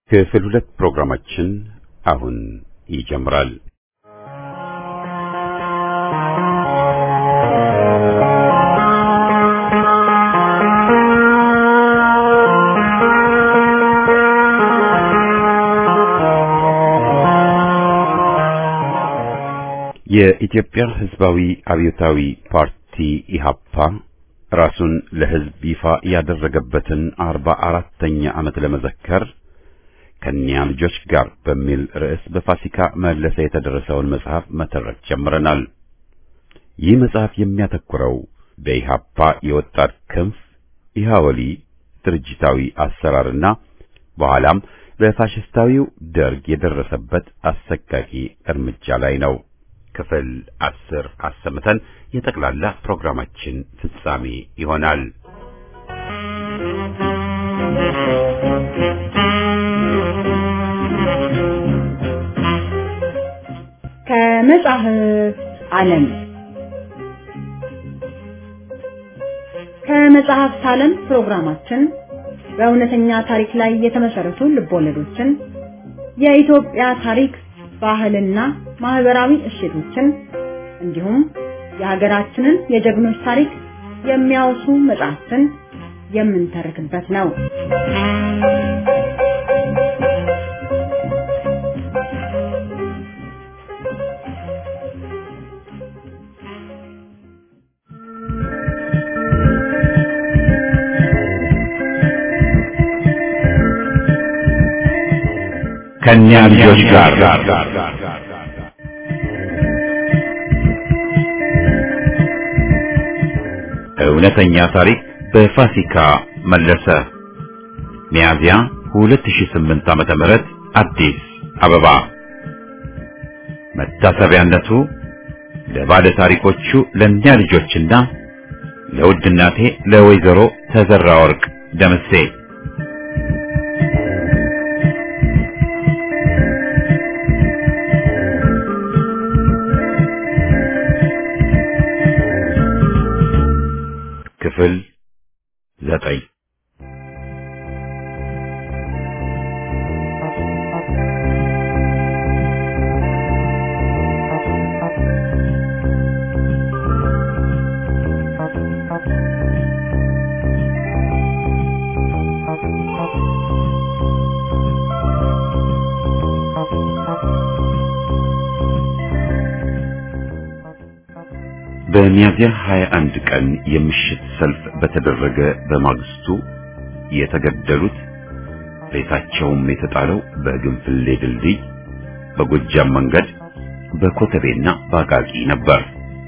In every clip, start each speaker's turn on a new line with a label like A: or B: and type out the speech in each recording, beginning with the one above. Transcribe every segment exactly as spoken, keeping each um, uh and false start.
A: ክፍል ሁለት ፕሮግራማችን አሁን ይጀምራል። የኢትዮጵያ ሕዝባዊ አብዮታዊ ፓርቲ ኢህአፓ ራሱን ለሕዝብ ይፋ ያደረገበትን አርባ አራተኛ ዓመት ለመዘከር ከኒያ ልጆች ጋር በሚል ርዕስ በፋሲካ መለሰ የተደረሰውን መጽሐፍ መተረክ ጀምረናል። ይህ መጽሐፍ የሚያተኩረው በኢህአፓ የወጣት ክንፍ ኢህአወሊ ድርጅታዊ አሰራርና በኋላም በፋሽስታዊው ደርግ የደረሰበት አሰቃቂ እርምጃ ላይ ነው። ክፍል አስር አሰምተን የጠቅላላ ፕሮግራማችን ፍጻሜ ይሆናል።
B: ከመጽሐፍ ዓለም ከመጽሐፍ ዓለም ፕሮግራማችን በእውነተኛ ታሪክ ላይ የተመሰረቱ ልቦለዶችን፣ የኢትዮጵያ ታሪክ፣ ባህልና ማህበራዊ እሴቶችን እንዲሁም የሀገራችንን የጀግኖች ታሪክ የሚያወሱ መጽሐፍትን የምንተርክበት ነው።
A: ከኒያ ልጆች ጋር እውነተኛ ታሪክ በፋሲካ መለሰ። ሚያዝያ ሁለት ሺህ ስምንት ዓመተ ምህረት አዲስ አበባ። መታሰቢያነቱ ለባለ ታሪኮቹ ለእኒያ ልጆችና ለውድ እናቴ ለወይዘሮ ተዘራ ወርቅ ደምሴ። ክፍል ዘጠኝ። በሚያዝያ ሃያ አንድ ቀን የምሽት ሰልፍ በተደረገ በማግስቱ የተገደሉት ሬሳቸውም የተጣለው በግንፍሌ ድልድይ፣ በጎጃም መንገድ፣ በኮተቤና በአቃቂ ነበር።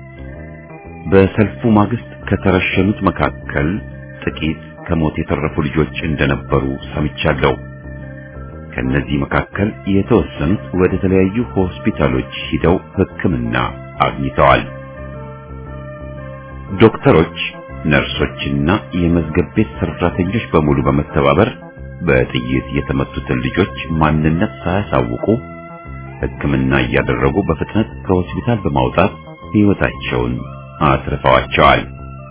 A: በሰልፉ ማግስት ከተረሸኑት መካከል ጥቂት ከሞት የተረፉ ልጆች እንደነበሩ ሰምቻለሁ። ከነዚህ መካከል የተወሰኑት ወደ ተለያዩ ሆስፒታሎች ሂደው ሕክምና አግኝተዋል። ዶክተሮች፣ ነርሶችና የመዝገብ ቤት ሰራተኞች በሙሉ በመተባበር በጥይት የተመቱትን ልጆች ማንነት ሳያሳውቁ ሕክምና እያደረጉ በፍጥነት ከሆስፒታል በማውጣት ሕይወታቸውን አትርፈዋቸዋል።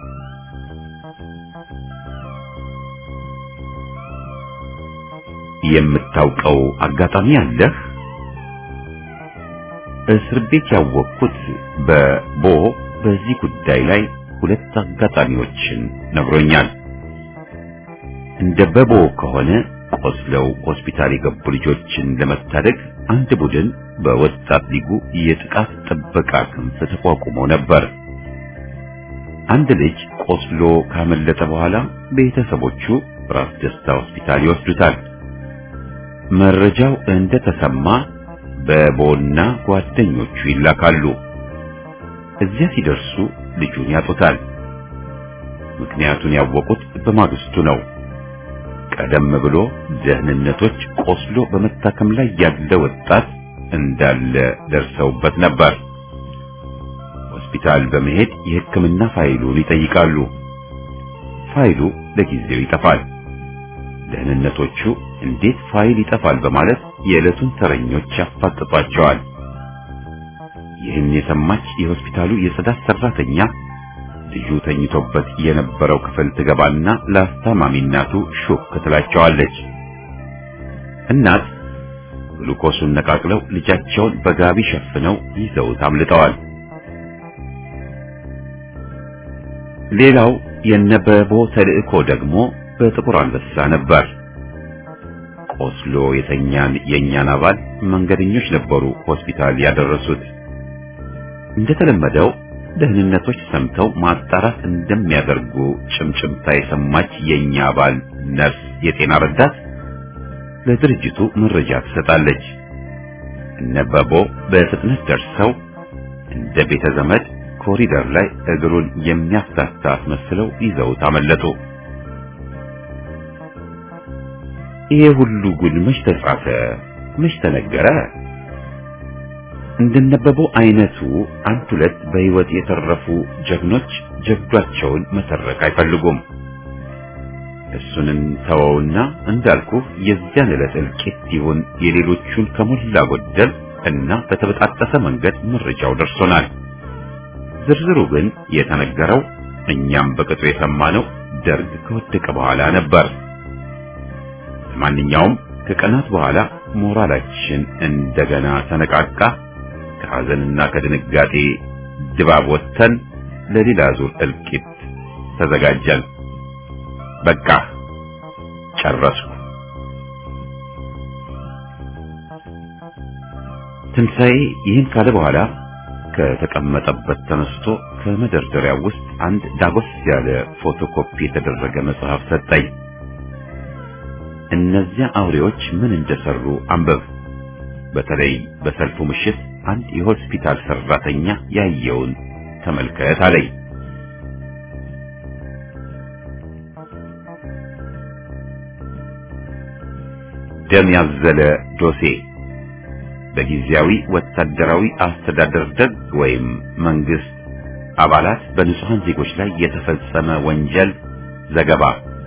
A: የምታውቀው አጋጣሚ አለህ? እስር ቤት ያወቅኩት በቦ በዚህ ጉዳይ ላይ ሁለት አጋጣሚዎችን ነግሮኛል። እንደ በቦ ከሆነ ቆስለው ሆስፒታል የገቡ ልጆችን ለመታደግ አንድ ቡድን በወጣት ሊጉ የጥቃት ጥበቃ ክንፍ ተቋቁሞ ነበር። አንድ ልጅ ቆስሎ ካመለጠ በኋላ ቤተሰቦቹ ራስ ደስታ ሆስፒታል ይወስዱታል። መረጃው እንደተሰማ በቦና ጓደኞቹ ይላካሉ። እዚያ ሲደርሱ ልጁን ያጡታል። ምክንያቱን ያወቁት በማግስቱ ነው። ቀደም ብሎ ደህንነቶች ቆስሎ በመታከም ላይ ያለ ወጣት እንዳለ ደርሰውበት ነበር። ሆስፒታል በመሄድ የሕክምና ፋይሉን ይጠይቃሉ። ፋይሉ ለጊዜው ይጠፋል። ደህንነቶቹ እንዴት ፋይል ይጠፋል በማለት የዕለቱን ተረኞች ያፋጥጧቸዋል። ይህን የሰማች የሆስፒታሉ የጽዳት ሰራተኛ ልጁ ተኝቶበት የነበረው ክፍል ትገባና ለአስታማሚ እናቱ ሹክ ትላቸዋለች። እናት ግሉኮሱን ነቃቅለው ልጃቸውን በጋቢ ሸፍነው ይዘውት አምልጠዋል። ሌላው የነበቦ ተልእኮ ደግሞ በጥቁር አንበሳ ነበር። ቆስሎ የተኛን የኛን አባል መንገደኞች ነበሩ ሆስፒታል ያደረሱት። እንደተለመደው ደህንነቶች ሰምተው ማጣራት እንደሚያደርጉ ጭምጭምታ የሰማች የኛ አባል ነርስ የጤና ረዳት ለድርጅቱ መረጃ ትሰጣለች። ነበቦ በፍጥነት ደርሰው እንደ ቤተ ዘመድ ኮሪደር ላይ እግሩን የሚያፍታታ አስመስለው ይዘው ታመለጡ። ይሄ ሁሉ ጉድ መች ተጻፈ? መች ተነገረ? እንደነበበው አይነቱ አንድ ሁለት በህይወት የተረፉ ጀግኖች ጀግዷቸውን መተረክ አይፈልጉም። እሱንን ተወውና እንዳልኩ የዚያን ዕለት እልቂት ይሁን የሌሎቹን ከሞላ ጎደል እና በተበጣጠሰ መንገድ መረጃው ደርሶናል። ዝርዝሩ ግን የተነገረው እኛም በቅጡ የሰማነው ደርግ ከወደቀ በኋላ ነበር። ማንኛውም ከቀናት በኋላ ሞራላችን እንደገና ተነቃቃ። ከሐዘንና ከድንጋጤ ድባብ ወጥተን ለሌላ ዙር እልቂት ተዘጋጀን። በቃ ጨረስኩ። ትንሣኤ ይህን ካለ በኋላ ከተቀመጠበት ተነስቶ ከመደርደሪያው ውስጥ አንድ ዳጎስ ያለ ፎቶኮፒ የተደረገ መጽሐፍ ሰጠኝ። እነዚያ አውሬዎች ምን እንደሰሩ አንበብ። በተለይ በሰልፉ ምሽት አንድ የሆስፒታል ሰራተኛ ያየውን ተመልከት አለኝ። ደም ያዘለ ዶሴ በጊዜያዊ ወታደራዊ አስተዳደር ደግ ወይም መንግስት አባላት በንጹሃን ዜጎች ላይ የተፈጸመ ወንጀል ዘገባ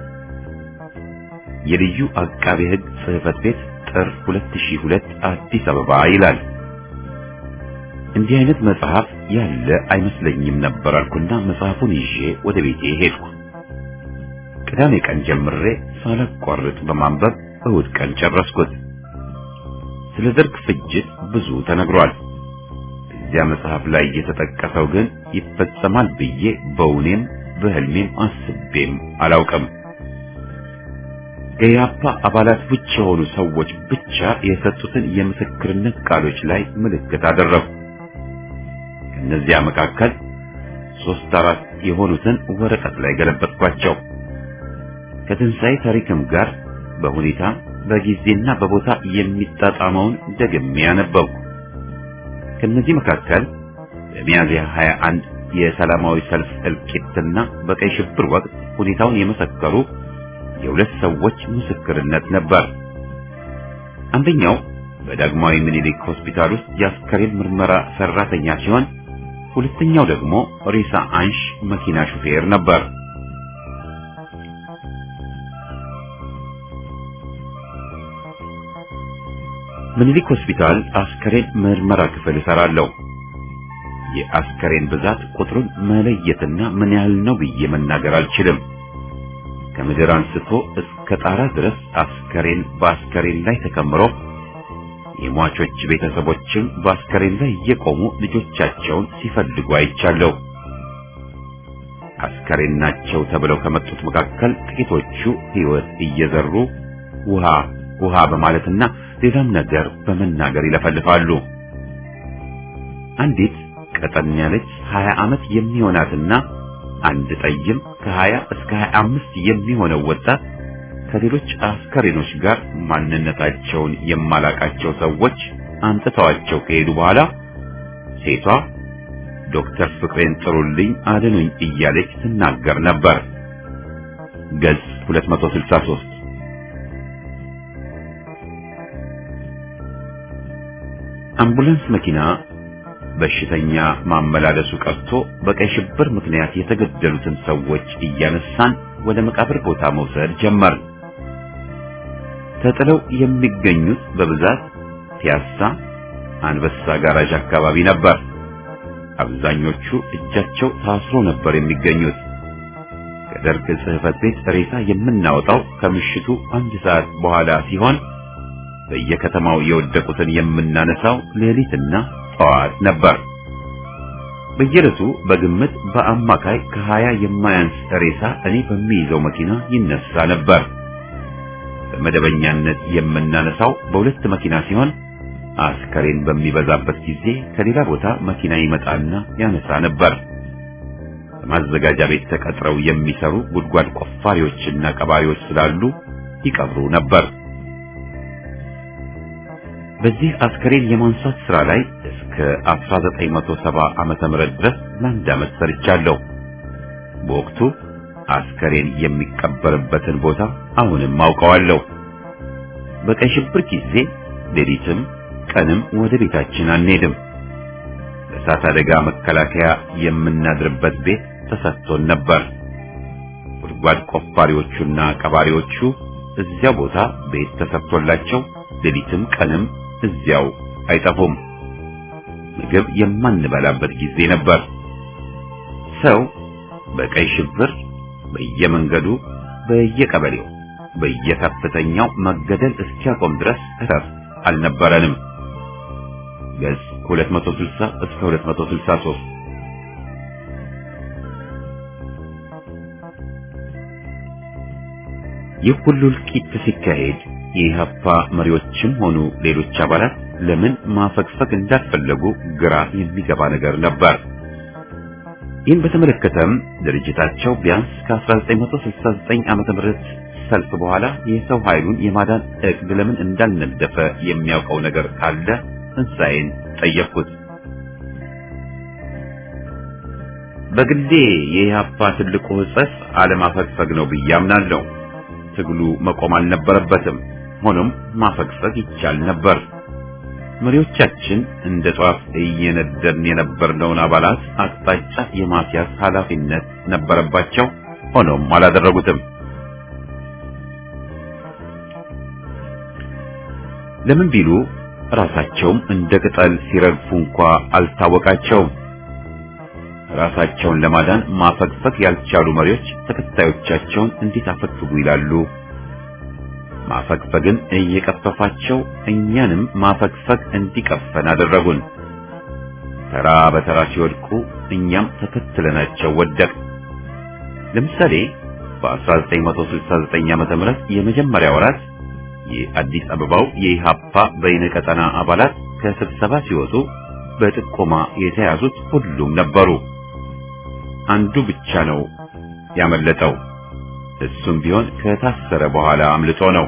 A: የልዩ አቃቤ ሕግ ጽሕፈት ቤት ጥር ሁለት ሺህ ሁለት አዲስ አበባ ይላል። እንዲህ አይነት መጽሐፍ ያለ አይመስለኝም ነበር አልኩና መጽሐፉን ይዤ ወደ ቤቴ ሄድኩ። ቅዳሜ ቀን ጀምሬ ሳላቋርጥ በማንበብ እሑድ ቀን ጨረስኩት። ስለ ደርግ ፍጅት ብዙ ተነግሯል። እዚያ መጽሐፍ ላይ የተጠቀሰው ግን ይፈጸማል ብዬ በውኔም በህልሜም አስቤም አላውቅም። የኢህአፓ አባላት ብቻ የሆኑ ሰዎች ብቻ የሰጡትን የምስክርነት ቃሎች ላይ ምልክት አደረጉ። ከነዚያ መካከል ሶስት አራት የሆኑትን ወረቀት ላይ ገለበጥኳቸው። ከትንሣኤ ታሪክም ጋር በሁኔታ በጊዜና በቦታ የሚጣጣመውን ደግሜ ያነበብኩ። ከነዚህ መካከል በሚያዝያ ሃያ አንድ የሰላማዊ ሰልፍ እልቂትና በቀይ ሽብር ወቅት ሁኔታውን የመሰከሩ የሁለት ሰዎች ምስክርነት ነበር። አንደኛው በዳግማዊ ምኒልክ ሆስፒታል ውስጥ የአስከሬን ምርመራ ሰራተኛ ሲሆን፣ ሁለተኛው ደግሞ ሬሳ አንሽ መኪና ሹፌር ነበር። ምኒልክ ሆስፒታል አስከሬን ምርመራ ክፍል እሰራለሁ። የአስከሬን ብዛት ቁጥሩን መለየትና ምን ያህል ነው ብዬ መናገር አልችልም። ከምድር አንስቶ እስከ ጣራ ድረስ አስከሬን በአስከሬን ላይ ተከምሮ የሟቾች ቤተሰቦችም በአስከሬን ላይ እየቆሙ ልጆቻቸውን ሲፈልጉ አይቻለሁ። አስከሬን ናቸው ተብለው ከመጡት መካከል ጥቂቶቹ ሕይወት እየዘሩ ውሃ ውሃ በማለትና ሌላም ነገር በመናገር ይለፈልፋሉ። አንዲት ቀጠን ያለች ሀያ ዓመት የሚሆናትና አንድ ጠይም ከሀያ እስከ ሀያ አምስት የሚሆነው ወጣት ከሌሎች አስከሬኖች ጋር ማንነታቸውን የማላቃቸው ሰዎች አንጥተዋቸው ከሄዱ በኋላ ሴቷ ዶክተር ፍቅሬን ጥሩልኝ አድኑኝ እያለች ትናገር ነበር። ገጽ ሁለት መቶ ስልሳ ሶስት አምቡላንስ መኪና በሽተኛ ማመላለሱ ቀርቶ በቀይ ሽብር ምክንያት የተገደሉትን ሰዎች እያነሳን ወደ መቃብር ቦታ መውሰድ ጀመር። ተጥለው የሚገኙት በብዛት ፒያሳ፣ አንበሳ ጋራዥ አካባቢ ነበር። አብዛኞቹ እጃቸው ታስሮ ነበር የሚገኙት። ከደርግ ጽሕፈት ቤት ሬሳ የምናወጣው ከምሽቱ አንድ ሰዓት በኋላ ሲሆን በየከተማው የወደቁትን የምናነሳው ሌሊትና ጠዋት ነበር። በየዕለቱ በግምት በአማካይ ከሀያ የማያንስ ሬሳ እኔ በሚይዘው መኪና ይነሳ ነበር። በመደበኛነት የምናነሳው በሁለት መኪና ሲሆን አስከሬን በሚበዛበት ጊዜ ከሌላ ቦታ መኪና ይመጣና ያነሳ ነበር። በማዘጋጃ ቤት ተቀጥረው የሚሰሩ ጉድጓድ ቆፋሪዎችና ቀባሪዎች ስላሉ ይቀብሩ ነበር። በዚህ አስከሬን የማንሳት ስራ ላይ እስከ አስራ ዘጠኝ መቶ ሰባ ዓመተ ምህረት ድረስ ለአንድ ዓመት ሰርቻለሁ። በወቅቱ አስከሬን የሚቀበርበትን ቦታ አሁንም አውቀዋለሁ። በቀይ ሽብር ጊዜ ሌሊትም ቀንም ወደ ቤታችን አንሄድም። ለእሳት አደጋ መከላከያ የምናድርበት ቤት ተሰጥቶን ነበር። ጉድጓድ ቆፋሪዎቹና ቀባሪዎቹ እዚያው ቦታ ቤት ተሰጥቶላቸው ሌሊትም ቀንም እዚያው አይጠፉም። ምግብ የማንበላበት ጊዜ ነበር። ሰው በቀይ ሽብር በየመንገዱ በየቀበሌው በየከፍተኛው መገደል እስኪያቆም ድረስ እረፍት አልነበረንም። ገጽ ሁለት መቶ ስልሳ እስከ ሁለት መቶ ስልሳ ሶስት። ይህ ሁሉ እልቂት ሲካሄድ የኢህአፓ መሪዎችም ሆኑ ሌሎች አባላት ለምን ማፈግፈግ እንዳልፈለጉ ግራ የሚገባ ነገር ነበር። ይህን በተመለከተም ድርጅታቸው ቢያንስ ከአስራ ዘጠኝ መቶ ስልሳ ዘጠኝ ዓመተ ምህረት ሰልፍ በኋላ የሰው ኃይሉን የማዳን እቅድ ለምን እንዳልነደፈ የሚያውቀው ነገር ካለ እንሳይን ጠየቅኩት። በግሌ የኢህአፓ ትልቁ ሕጸጽ አለማፈግፈግ ነው ብዬ አምናለሁ። ትግሉ መቆም አልነበረበትም። ሆኖም ማፈግፈግ ይቻል ነበር። መሪዎቻችን እንደ ጧፍ እየነደርን የነበርነውን አባላት አቅጣጫ የማስያዝ ኃላፊነት ነበረባቸው። ሆኖም አላደረጉትም። ለምን ቢሉ ራሳቸውም እንደ ቅጠል ሲረግፉ እንኳ አልታወቃቸውም። ራሳቸውን ለማዳን ማፈግፈግ ያልቻሉ መሪዎች ተከታዮቻቸውን እንዴት አፈግፍጉ ይላሉ? ማፈግፈግን እየቀፈፋቸው እኛንም ማፈግፈግ እንዲቀፈን አደረጉን። ተራ በተራ ሲወድቁ እኛም ተከትለናቸው ወደቅ። ለምሳሌ በአስራ ዘጠኝ መቶ ስልሳ ዘጠኝ ዓመተ ምህረት የመጀመሪያ ወራት የአዲስ አበባው የኢህአፓ በይነቀጠና አባላት ከስብሰባ ሲወጡ በጥቆማ የተያዙት ሁሉም ነበሩ። አንዱ ብቻ ነው ያመለጠው። እሱም ቢሆን ከታሰረ በኋላ አምልጦ ነው።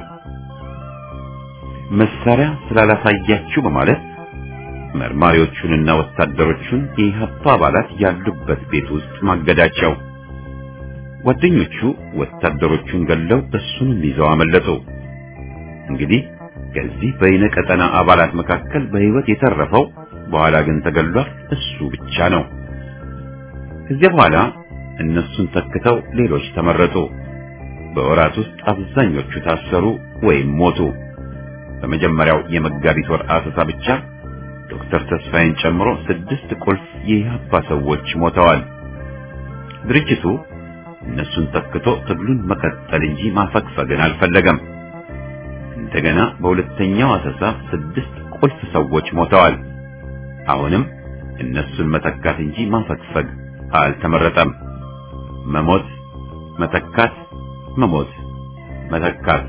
A: መሳሪያ ስላላሳያችሁ በማለት መርማሪዎቹንና ወታደሮቹን የኢህአፓ አባላት ያሉበት ቤት ውስጥ ማገዳቸው። ጓደኞቹ ወታደሮቹን ገለው እሱንም ይዘው አመለጡ። እንግዲህ ከዚህ በይነቀጠና አባላት መካከል በህይወት የተረፈው በኋላ ግን ተገሏል እሱ ብቻ ነው። ከዚያ በኋላ እነሱን ተክተው ሌሎች ተመረጡ። በወራት ውስጥ አብዛኞቹ ታሰሩ ወይም ሞቱ። በመጀመሪያው የመጋቢት ወር አሰሳ ብቻ ዶክተር ተስፋዬን ጨምሮ ስድስት ቁልፍ የኢህአፓ ሰዎች ሞተዋል። ድርጅቱ እነሱን ተክቶ ትግሉን መቀጠል እንጂ ማፈግፈግን አልፈለገም። እንደገና በሁለተኛው አሰሳ ስድስት ቁልፍ ሰዎች ሞተዋል። አሁንም እነሱን መተካት እንጂ ማፈግፈግ አልተመረጠም። መሞት፣ መተካት፣ መሞት፣ መተካት።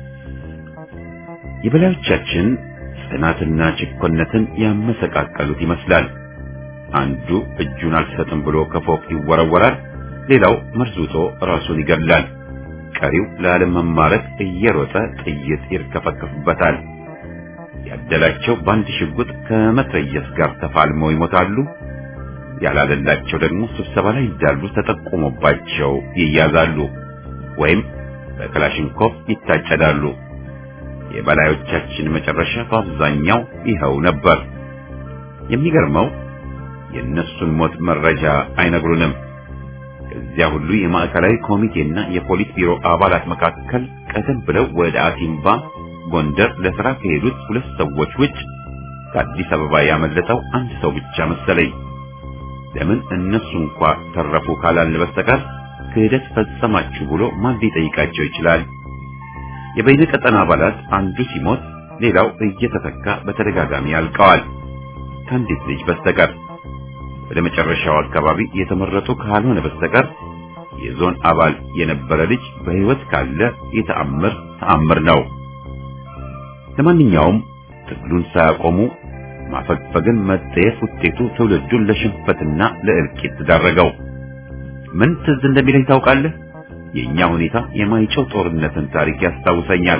A: የበላዮቻችን ጽናትና ጭቆነትን ያመሰቃቀሉት ይመስላል። አንዱ እጁን አልሰጥም ብሎ ከፎቅ ይወረወራል፣ ሌላው መርዙቶ ራሱን ይገድላል። ቀሪው ለዓለመማረክ እየሮጠ ጥይት ይርከፈከፍበታል። ያደላቸው በአንድ ሽጉጥ ከመትረየስ ጋር ተፋልመው ይሞታሉ። ያላለላቸው ደግሞ ስብሰባ ላይ እንዳሉ ተጠቆሞባቸው ይያዛሉ ወይም በክላሽንኮቭ ይታጨዳሉ። የበላዮቻችን መጨረሻ በአብዛኛው ይኸው ነበር። የሚገርመው የእነሱን ሞት መረጃ አይነግሩንም። ከዚያ ሁሉ የማዕከላዊ ኮሚቴና የፖሊስ ቢሮ አባላት መካከል ቀደም ብለው ወደ አሲምባ ጎንደር ለሥራ ከሄዱት ሁለት ሰዎች ውጭ ከአዲስ አበባ ያመለጠው አንድ ሰው ብቻ መሰለኝ። ለምን እነሱ እንኳ ተረፉ ካላልን በስተቀር ክህደት ፈጸማችሁ ብሎ ማን ሊጠይቃቸው ይችላል? የበይነቀጠና አባላት አንዱ ሲሞት ሌላው እየተተካ በተደጋጋሚ ያልቀዋል ከአንዲት ልጅ በስተቀር። ወደ መጨረሻው አካባቢ የተመረጡ ካልሆነ በስተቀር የዞን አባል የነበረ ልጅ በሕይወት ካለ የተአምር ተአምር ነው። ለማንኛውም ትግሉን ሳያቆሙ ማፈግፈግን መጠየፍ ውጤቱ ትውልዱን ለሽንፈትና ለእልቂት ዳረገው። ምን ትዝ እንደሚለኝ ታውቃለህ? የኛ ሁኔታ የማይጨው ጦርነትን ታሪክ ያስታውሰኛል።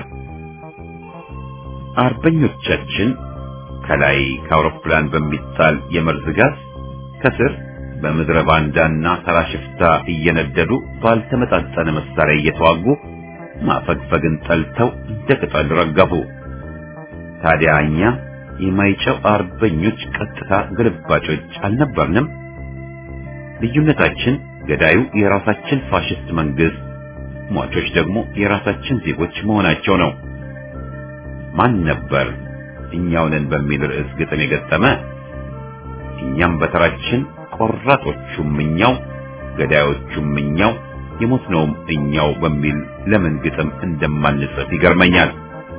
A: አርበኞቻችን ከላይ ከአውሮፕላን በሚጣል የመርዝ ጋዝ ከስር በምድረ ባንዳና ተራሽፍታ እየነደዱ ባልተመጣጠነ መሳሪያ እየተዋጉ ማፈግፈግን ጠልተው እንደ ቅጠል ረገፉ። ታዲያ እኛ የማይጨው አርበኞች ቀጥታ ግልባጮች አልነበርንም? ልዩነታችን ገዳዩ የራሳችን ፋሽስት መንግስት፣ ሟቾች ደግሞ የራሳችን ዜጎች መሆናቸው ነው። ማን ነበር እኛው ነን በሚል ርዕስ ግጥም የገጠመ? እኛም በተራችን ቆራጦቹም እኛው፣ ገዳዮቹም እኛው፣ የሞትነውም እኛው በሚል ለምን ግጥም እንደማንጽፍ ይገርመኛል።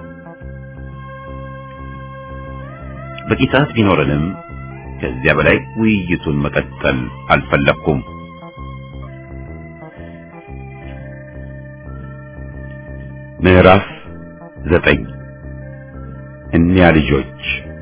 A: በቂ ሰዓት ቢኖረንም ከዚያ በላይ ውይይቱን መቀጠል አልፈለኩም። ምዕራፍ ዘጠኝ እኒያ ልጆች።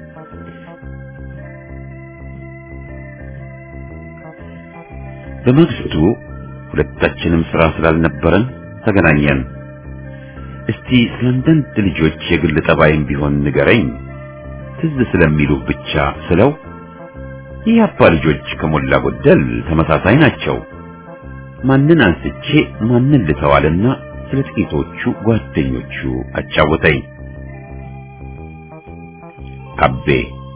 A: በመግስቱ ሁለታችንም ስራ ስላልነበረን ተገናኘን። እስቲ ስለንደንድ ልጆች የግል ጠባይም ቢሆን ንገረኝ ትዝ ስለሚሉ ብቻ ስለው የአባ ልጆች ከሞላ ጎደል ተመሳሳይ ናቸው። ማንን አንስቼ ማንን ልተዋልና ስለ ጥቂቶቹ ጓደኞቹ አጫወተኝ። አቤ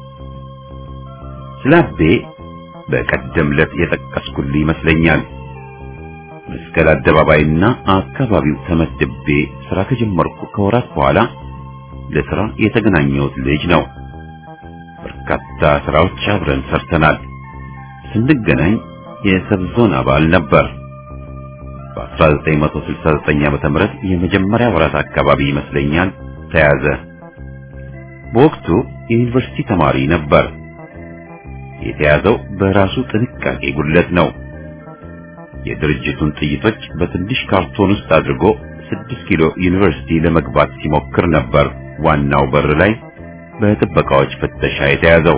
A: ስለ አቤ በቀደም ዕለት የጠቀስኩልህ ይመስለኛል። መስቀል አደባባይና አካባቢው ተመድቤ ስራ ከጀመርኩ ከወራት በኋላ ለስራ የተገናኘሁት ልጅ ነው። በርካታ ስራዎች አብረን ሰርተናል። ስንገናኝ የሰብዞን አባል ነበር። በአስራ ዘጠኝ መቶ ስልሳ ዘጠኝ ዓመተ ምህረት የመጀመሪያ ወራት አካባቢ ይመስለኛል ተያዘ። በወቅቱ የዩኒቨርሲቲ ተማሪ ነበር። የተያዘው በራሱ ጥንቃቄ ጉድለት ነው። የድርጅቱን ጥይቶች በትንሽ ካርቶን ውስጥ አድርጎ ስድስት ኪሎ ዩኒቨርሲቲ ለመግባት ሲሞክር ነበር ዋናው በር ላይ በጥበቃዎች ፍተሻ የተያዘው።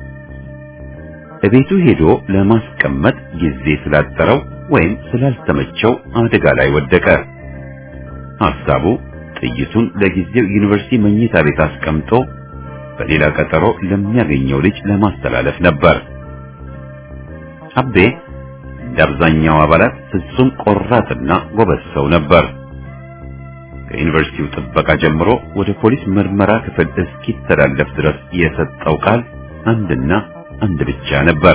A: እቤቱ ሄዶ ለማስቀመጥ ጊዜ ስላጠረው ወይም ስላልተመቸው አደጋ ላይ ወደቀ። ሐሳቡ ጥይቱን ለጊዜው ዩኒቨርሲቲ መኝታ ቤት አስቀምጦ በሌላ ቀጠሮ ለሚያገኘው ልጅ ለማስተላለፍ ነበር። አቤ እንደ አብዛኛው አባላት ፍጹም ቆራጥና ጎበዝ ሰው ነበር። ከዩኒቨርሲቲው ጥበቃ ጀምሮ ወደ ፖሊስ ምርመራ ክፍል እስኪተላለፍ ድረስ የሰጠው ቃል አንድና አንድ ብቻ ነበር።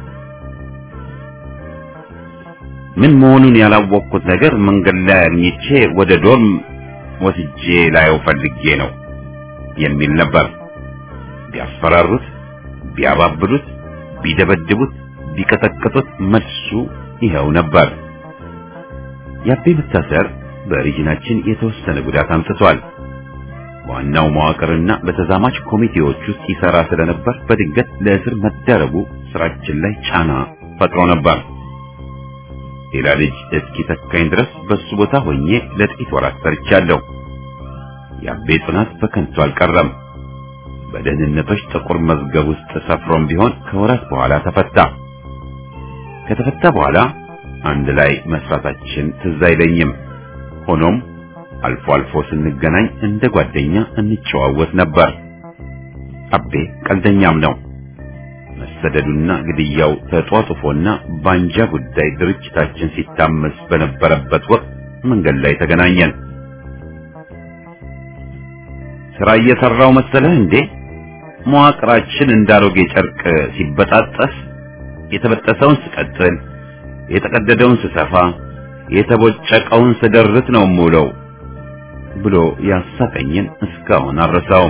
A: ምን መሆኑን ያላወቅኩት ነገር መንገድ ላይ አግኝቼ ወደ ዶርም ወስጄ ላየው ፈልጌ ነው የሚል ነበር። ቢያስፈራሩት፣ ቢያባብሉት፣ ቢደበድቡት፣ ቢቀጠቅጡት መልሱ ይኸው ነበር። የአቤ መታሰር በሪጅናችን የተወሰነ ጉዳት አምጥቷል። ዋናው መዋቅርና በተዛማች ኮሚቴዎች ውስጥ ይሰራ ስለነበር በድንገት ለእስር መደረጉ ስራችን ላይ ጫና ፈጥሮ ነበር። ሌላ ልጅ እስኪተካኝ ድረስ በሱ ቦታ ሆኜ ለጥቂት ወራት ሰርቻለሁ። የአቤ ጽናት በከንቱ አልቀረም። በደህንነቶች ጥቁር መዝገብ ውስጥ ሰፍሮም ቢሆን ከወራት በኋላ ተፈታ። ከተፈታ በኋላ አንድ ላይ መስራታችን ትዝ አይለኝም። ሆኖም አልፎ አልፎ ስንገናኝ እንደ ጓደኛ እንጨዋወት ነበር። አቤ ቀልደኛም ነው። መሰደዱና ግድያው ተጧጡፎና ባንጃ ጉዳይ ድርጅታችን ሲታመስ በነበረበት ወቅት መንገድ ላይ ተገናኘን። ስራ እየሰራው መሰለህ እንዴ? መዋቅራችን እንዳሮጌ ጨርቅ ሲበጣጠስ የተበጠሰውን ስቀጥል፣ የተቀደደውን ስሰፋ፣ የተቦጨቀውን ስደርት ነው የምውለው ብሎ ያሳቀኝን እስካሁን አልረሳውም።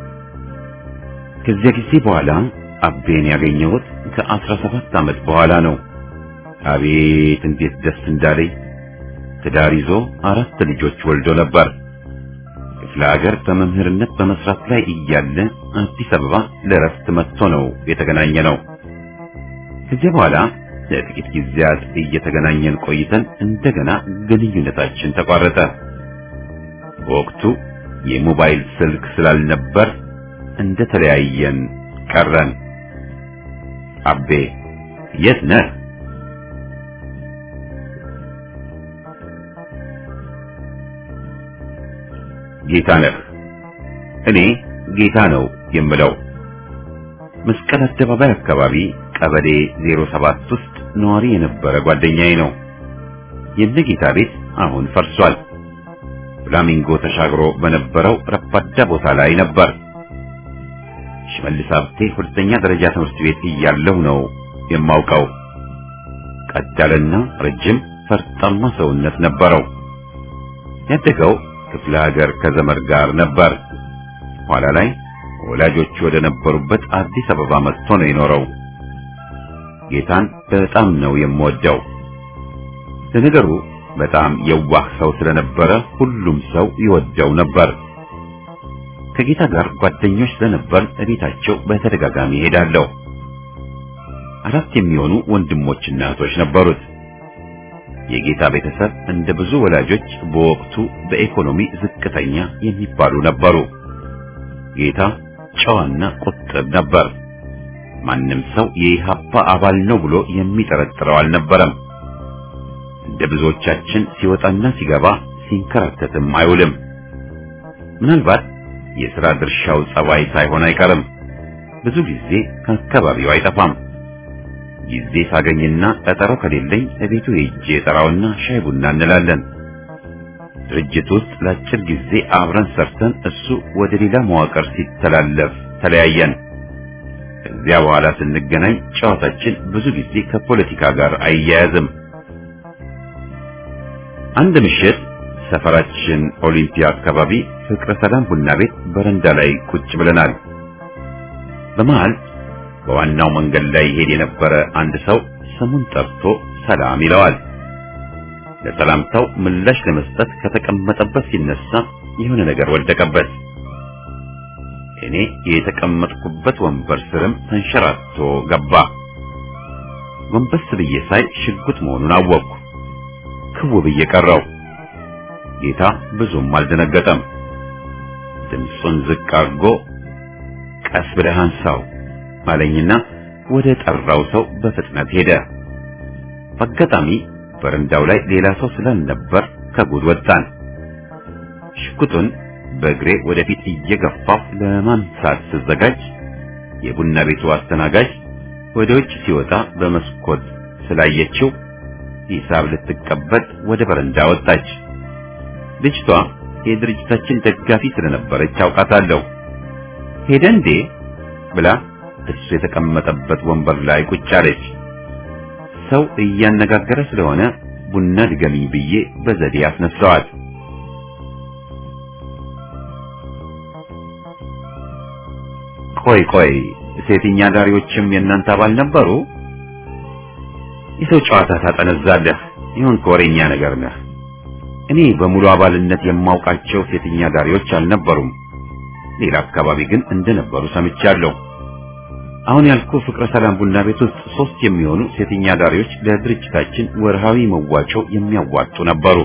A: ከዚያ ጊዜ በኋላ አቤን ያገኘሁት ከአስራ ሰባት ዓመት በኋላ ነው። አቤት እንዴት ደስ እንዳለኝ! ትዳር ይዞ አራት ልጆች ወልዶ ነበር። ክፍለ ሀገር በመምህርነት በመስራት ላይ እያለ አዲስ አበባ ለረፍት መጥቶ ነው የተገናኘ ነው። ከዚህ በኋላ ለጥቂት ጊዜያት እየተገናኘን ቆይተን እንደገና ግንኙነታችን ተቋረጠ። በወቅቱ የሞባይል ስልክ ስላልነበር እንደተለያየን ቀረን። አቤ የት ነህ? ጌታ ነህ። እኔ ጌታ ነው የምለው። መስቀል አደባባይ አካባቢ ቀበሌ ዜሮ ሰባት ውስጥ ነዋሪ የነበረ ጓደኛዬ ነው። የነጌታ ቤት አሁን ፈርሷል። ፍላሚንጎ ተሻግሮ በነበረው ረባዳ ቦታ ላይ ነበር። ሽመልስ ሀብቴ ሁለተኛ ደረጃ ትምህርት ቤት እያለሁ ነው የማውቀው። ቀዳልና ረጅም ፈርጣማ ሰውነት ነበረው። ያደገው ክፍለ ሀገር ከዘመድ ጋር ነበር። ኋላ ላይ ወላጆቹ ወደ ነበሩበት አዲስ አበባ መጥቶ ነው የኖረው። ጌታን በጣም ነው የምወደው። ለነገሩ በጣም የዋህ ሰው ስለነበረ ሁሉም ሰው ይወደው ነበር። ከጌታ ጋር ጓደኞች ስለነበር እቤታቸው በተደጋጋሚ ሄዳለሁ። አራት የሚሆኑ ወንድሞችና እህቶች ነበሩት። የጌታ ቤተሰብ እንደ ብዙ ወላጆች በወቅቱ በኢኮኖሚ ዝቅተኛ የሚባሉ ነበሩ። ጌታ ጨዋና ቁጥብ ነበር። ማንም ሰው የኢሃፓ አባል ነው ብሎ የሚጠረጥረው አልነበረም። እንደ ብዙዎቻችን ሲወጣና ሲገባ ሲንከራተትም አይውልም። ምናልባት የሥራ ድርሻው ጸባይ ሳይሆን አይቀርም። ብዙ ጊዜ ከአካባቢው አይጠፋም። ጊዜ ሳገኝና ቀጠሮ ከሌለኝ እቤቱ ሄጄ ጠራውና ሻይ ቡና እንላለን። ድርጅት ውስጥ ለአጭር ጊዜ አብረን ሰርተን እሱ ወደ ሌላ መዋቅር ሲተላለፍ ተለያየን። ከዚያ በኋላ ስንገናኝ ጨዋታችን ብዙ ጊዜ ከፖለቲካ ጋር አይያያዝም። አንድ ምሽት ሰፈራችን ኦሊምፒያ አካባቢ ፍቅረ ሰላም ቡና ቤት በረንዳ ላይ ቁጭ ብለናል። በመሃል በዋናው መንገድ ላይ ሄድ የነበረ አንድ ሰው ስሙን ጠርቶ ሰላም ይለዋል። ለሰላምታው ምላሽ ለመስጠት ከተቀመጠበት ሲነሳ የሆነ ነገር ወደቀበት። እኔ የተቀመጥኩበት ወንበር ስርም ተንሸራቶ ገባ። ጎንበስ ብዬ ሳይ ሽጉጥ መሆኑን አወቅኩ። ክው ብዬ ቀረው። ጌታ ብዙም አልደነገጠም። ድምፁን ዝቅ አድርጎ ቀስ ብለህ አንሳው ማለኝና ወደ ጠራው ሰው በፍጥነት ሄደ። በአጋጣሚ በረንዳው ላይ ሌላ ሰው ስላልነበር ከጉድ ወጣን። ሽጉጡን በእግሬ ወደፊት እየገፋሁ ለማንሳት ስዘጋጅ የቡና ቤቱ አስተናጋጅ ወደ ውጭ ሲወጣ በመስኮት ስላየችው ሂሳብ ልትቀበል ወደ በረንዳ ወጣች። ልጅቷ የድርጅታችን ደጋፊ ስለነበረች አውቃታለሁ። ሄደ እንዴ ብላ እሱ የተቀመጠበት ወንበር ላይ ቁጭ አለች። ሰው እያነጋገረ ስለሆነ ቡና ድገሚኝ ብዬ በዘዴ አስነሳዋት። ቆይ ቆይ ሴትኛ ዳሪዎችም የእናንተ አባል ነበሩ? የሰው ጨዋታ ታጠነዛለህ። ይሁን ኮሬኛ ነገር ነህ። እኔ በሙሉ አባልነት የማውቃቸው ሴትኛ ዳሪዎች አልነበሩም። ሌላ አካባቢ ግን እንደነበሩ ሰምቻለሁ። አሁን ያልኩ ፍቅረ ሰላም ቡና ቤት ውስጥ ሶስት የሚሆኑ ሴትኛ ዳሪዎች ለድርጅታችን ወርሃዊ መዋጮ የሚያዋጡ ነበሩ።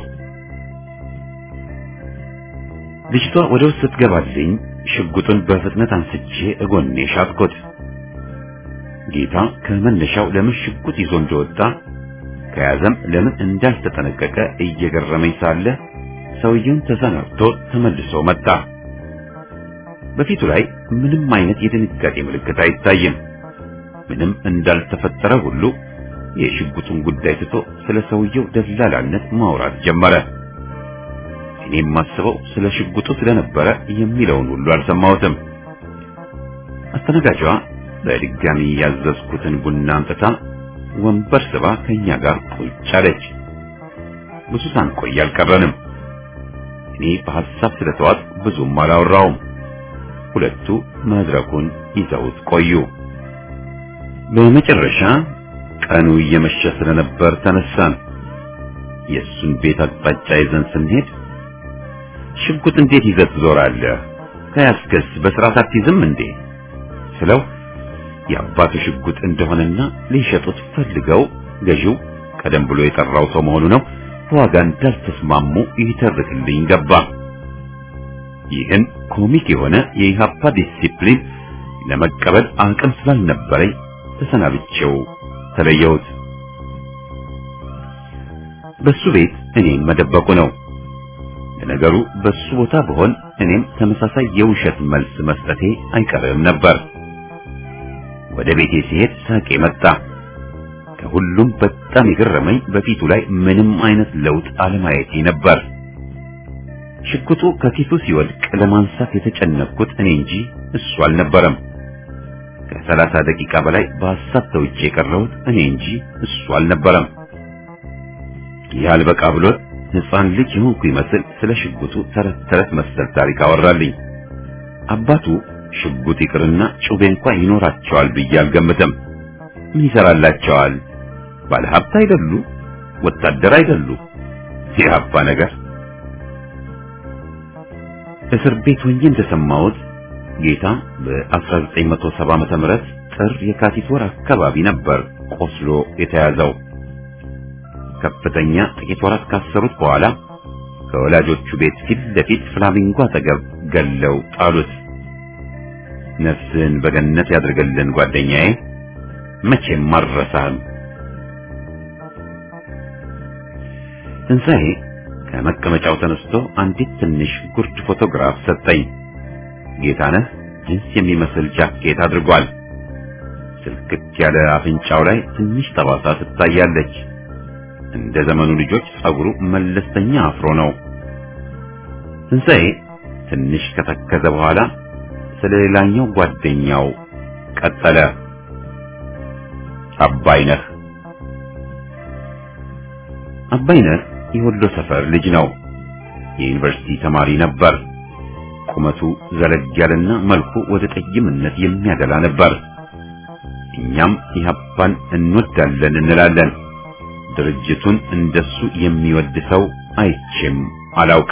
A: ልጅቷ ወደ ውስጥ ስትገባልኝ ሽጉጡን በፍጥነት አንስቼ እጎኔ ሻጥኩት። ጌታ ከመነሻው ለምን ሽጉጥ ይዞ እንደወጣ ከያዘም ለምን እንዳልተጠነቀቀ እየገረመኝ ሳለ ሰውየውን ተሰናብቶ ተመልሶ መጣ። በፊቱ ላይ ምንም አይነት የድንጋጤ ምልክት አይታይም። ምንም እንዳልተፈጠረ ሁሉ የሽጉጡን ጉዳይ ትቶ ስለ ሰውየው ደላላነት ማውራት ጀመረ። እኔም ማስበው ስለ ሽጉጡ ስለነበረ የሚለውን ሁሉ አልሰማሁትም። አስተናጋጇ በድጋሚ ያዘዝኩትን ቡና አምጥታ ወንበር ስባ ከኛ ጋር ቁጭ አለች። ብዙ ሳንቆይ አልቀረንም። እኔ በሐሳብ ስለተዋጥ ብዙም አላወራውም። ሁለቱ መድረኩን ይዘውት ቆዩ። በመጨረሻ ቀኑ እየመሸ ስለነበር ተነሳን። የሱን ቤት አቅጣጫ ይዘን ስንሄድ ሽጉጥ እንዴት ይዘህ ትዞራለህ? ከያዝክስ በስርዓት አትይዝም እንዴ? ስለው የአባቱ ሽጉጥ እንደሆነና ሊሸጡት ፈልገው ገዢው ቀደም ብሎ የጠራው ሰው መሆኑ ነው በዋጋ እንዳልተስማሙ ይተርክልኝ ገባ። ይህን ኮሚክ የሆነ የኢሃፓ ዲሲፕሊን ለመቀበል አቅም ስላልነበረኝ ተሰናብቼው ተለየሁት። በሱ ቤት እኔን መደበቁ ነው። ለነገሩ በሱ ቦታ ብሆን እኔም ተመሳሳይ የውሸት መልስ መስጠቴ አይቀርም ነበር። ወደ ቤቴ ሲሄድ ሳቄ መጣ። ከሁሉም በጣም የገረመኝ በፊቱ ላይ ምንም አይነት ለውጥ አለማየቴ ነበር። ሽጉጡ ከኪሱ ሲወድቅ ለማንሳት የተጨነቅኩት እኔ እንጂ እሱ አልነበረም። ከሰላሳ ደቂቃ በላይ በሐሳብ ተውጬ የቀረሁት እኔ እንጂ እሱ አልነበረም። ያልበቃ ብሎት ሕፃን ልጅ የሆንኩ ይመስል ስለ ሽጉጡ ተረት ተረት መሰል ታሪክ አወራልኝ። አባቱ ሽጉጥ ይቅርና ጩቤ እንኳን ይኖራቸዋል ብዬ አልገምትም። ምን ይሰራላቸዋል? ባለሀብት አይደሉ? ወታደር አይደሉ? የአባ ነገር እስር ቤት ሆኜ እንደሰማሁት ጌታ በአስራ ዘጠኝ መቶ ሰባ ዓመተ ምህረት ጥር የካቲት ወር አካባቢ ነበር ቆስሎ የተያዘው። ከፍተኛ ጥቂት ወራት ካሰሩት በኋላ ከወላጆቹ ቤት ፊት ለፊት ፍላሚንጎ አጠገብ ገለው ጣሉት። ነፍስን በገነት ያድርግልን ጓደኛዬ፣ መቼም አልረሳህም። ትንሣኤ ከመቀመጫው ተነስቶ አንዲት ትንሽ ጉርድ ፎቶግራፍ ሰጠኝ። ጌታነህ ጅንስ የሚመስል ጃኬት አድርጓል። ስልክት ያለ አፍንጫው ላይ ትንሽ ጠባሳ ትታያለች። እንደ ዘመኑ ልጆች ጸጉሩ መለስተኛ አፍሮ ነው። ትንሣኤ ትንሽ ከተከዘ በኋላ ስለሌላኛው ጓደኛው ቀጠለ። አባይነህ አባይነህ የወሎ ሰፈር ልጅ ነው። የዩኒቨርሲቲ ተማሪ ነበር። ቁመቱ ዘለግ ያለና መልኩ ወደ ጠይምነት የሚያደላ ነበር። እኛም ኢህአፓን እንወዳለን እንላለን። ድርጅቱን እንደሱ የሚወድ ሰው አይቼም አላውቅ።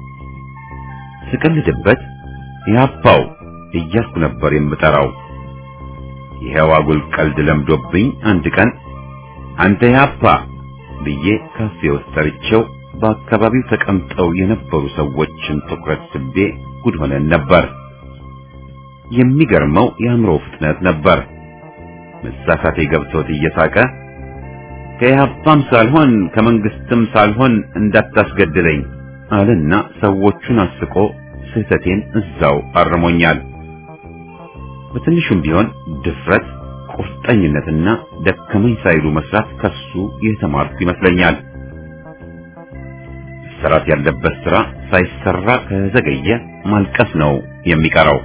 A: ስቀልድበት ኢህአፓው እያልኩ ነበር የምጠራው። ይሄው አጉል ቀልድ ለምዶብኝ አንድ ቀን አንተ ኢህአፓ ብዬ ካፌ ውስጥ ጠርቼው በአካባቢው ተቀምጠው የነበሩ ሰዎችን ትኩረት ስቤ ጉድ ሆነን ነበር። የሚገርመው የአእምሮ ፍጥነት ነበር። መሳሳቴ ገብቶት እየሳቀ ከኢህአፓም ሳልሆን ከመንግስትም ሳልሆን እንዳታስገድለኝ አለና ሰዎቹን አስቆ ስህተቴን እዛው አርሞኛል። በትንሹም ቢሆን ድፍረት፣ ቁርጠኝነትና ደከመኝ ሳይሉ መስራት ከሱ የተማርኩ ይመስለኛል። መሰራት ያለበት ስራ ሳይሰራ ከዘገየ ማልቀስ ነው የሚቀረው።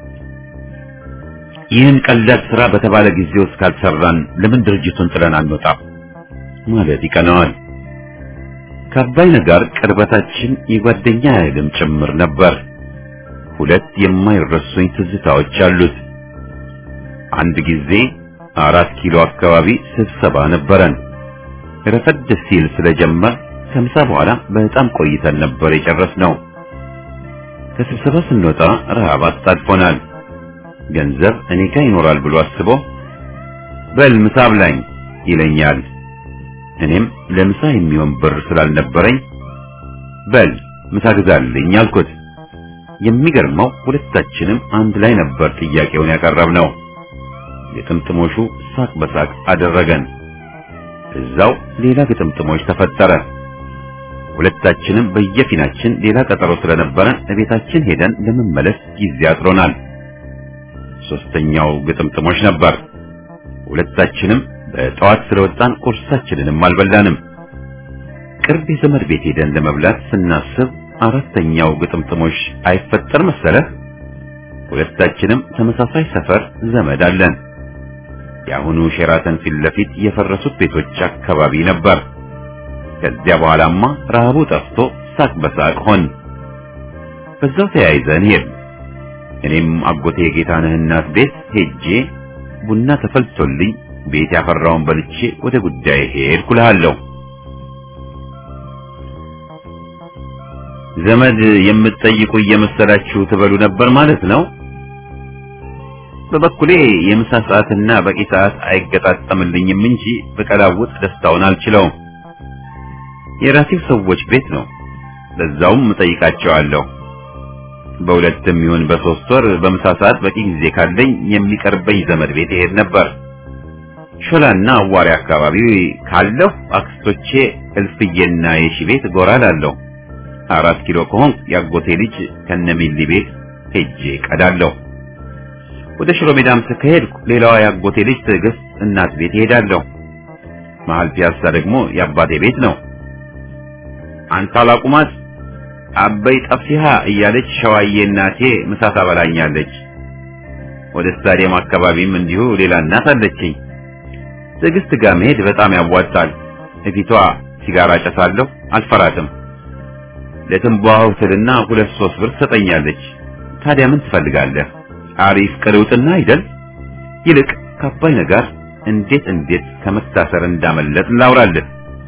A: ይህን ቀላል ስራ በተባለ ጊዜ ውስጥ ካልሰራን ለምን ድርጅቱን ጥለን አንወጣም ማለት ይቀናዋል። ከአባይነህ ጋር ቅርበታችን የጓደኛ ያህልም ጭምር ነበር። ሁለት የማይረሱኝ ትዝታዎች አሉት። አንድ ጊዜ አራት ኪሎ አካባቢ ስብሰባ ነበረን። ረፈድ ሲል ስለጀመር ከምሳ በኋላ በጣም ቆይተን ነበር የጨረስነው። ከስብሰባ ስንወጣ ረሃብ አጣድፎናል። ገንዘብ እኔ ጋር ይኖራል ብሎ አስቦ በል ምሳ ብላኝ ይለኛል። እኔም ለምሳ የሚሆን ብር ስላልነበረኝ በል ምሳ ግዛልኝ አልኩት። የሚገርመው ሁለታችንም አንድ ላይ ነበር ጥያቄውን ያቀረብነው። የጥምጥሞሹ ሳቅ በሳቅ አደረገን። እዛው ሌላ ግጥምጥሞሽ ተፈጠረ። ሁለታችንም በየፊናችን ሌላ ቀጠሮ ስለነበረን ቤታችን ሄደን ለመመለስ ጊዜ አጥሮናል። ሶስተኛው ግጥምጥሞሽ ነበር። ሁለታችንም በጠዋት ስለወጣን ቁርሳችንንም አልበላንም። ቅርብ የዘመድ ቤት ሄደን ለመብላት ስናስብ አራተኛው ግጥምጥሞሽ አይፈጠር መሰለህ። ሁለታችንም ተመሳሳይ ሰፈር ዘመድ አለን። የአሁኑ ሼራተን ፊት ለፊት የፈረሱት ቤቶች አካባቢ ነበር። ከዚያ በኋላማ ረሃቡ ጠፍቶ ሳቅ በሳቅ ሆን። በዛው ተያይዘን ሄድ። እኔም አጎቴ ጌታነህ እናት ቤት ሄጄ ቡና ተፈልቶልኝ ቤት ያፈራውን በልቼ ወደ ጉዳይ ሄድኩ እልሃለሁ። ዘመድ የምትጠይቁ እየመሰላችሁ ትበሉ ነበር ማለት ነው? በበኩሌ የምሳ ሰዓትና በቂ ሰዓት አይገጣጠምልኝም እንጂ በቀላውጥ ደስታውን አልችለውም። የራሴው ሰዎች ቤት ነው፣ ለዛውም እጠይቃቸዋለሁ። በሁለትም ይሁን በሶስት ወር በምሳ ሰዓት በቂ ጊዜ ካለኝ የሚቀርበኝ ዘመድ ቤት ይሄድ ነበር። ሾላና አዋሪ አካባቢ ካለሁ አክስቶቼ እልፍዬና የሺ ቤት ጎራ እላለሁ። አራት ኪሎ ከሆን ያጎቴ ልጅ ከነሚሊ ቤት ሄጄ ቀዳለሁ። ወደ ሽሮ ሜዳም ስከሄድኩ ሌላዋ ያጎቴ ልጅ ትዕግስት እናት ቤት እሄዳለሁ። መሀል ፒያሳ ደግሞ የአባቴ ቤት ነው። አንተ አላቁማት አበይ ጠፍሲሃ እያለች ሸዋዬ እናቴ ምሳ ታበላኛለች። ወደ ስታዲየም አካባቢም እንዲሁ ሌላ እናት አለችኝ። ትዕግስት ጋር መሄድ በጣም ያዋጣል። እፊቷ ሲጋራ ጨሳለሁ፣ አልፈራትም። ለትንባው ትልና ሁለት ሶስት ብር ትሰጠኛለች። ታዲያ ምን ትፈልጋለህ? አሪፍ ቅልውጥና አይደል? ይልቅ ከአባይ ነገር እንዴት እንዴት ከመታሰር እንዳመለጥ ላውራልህ።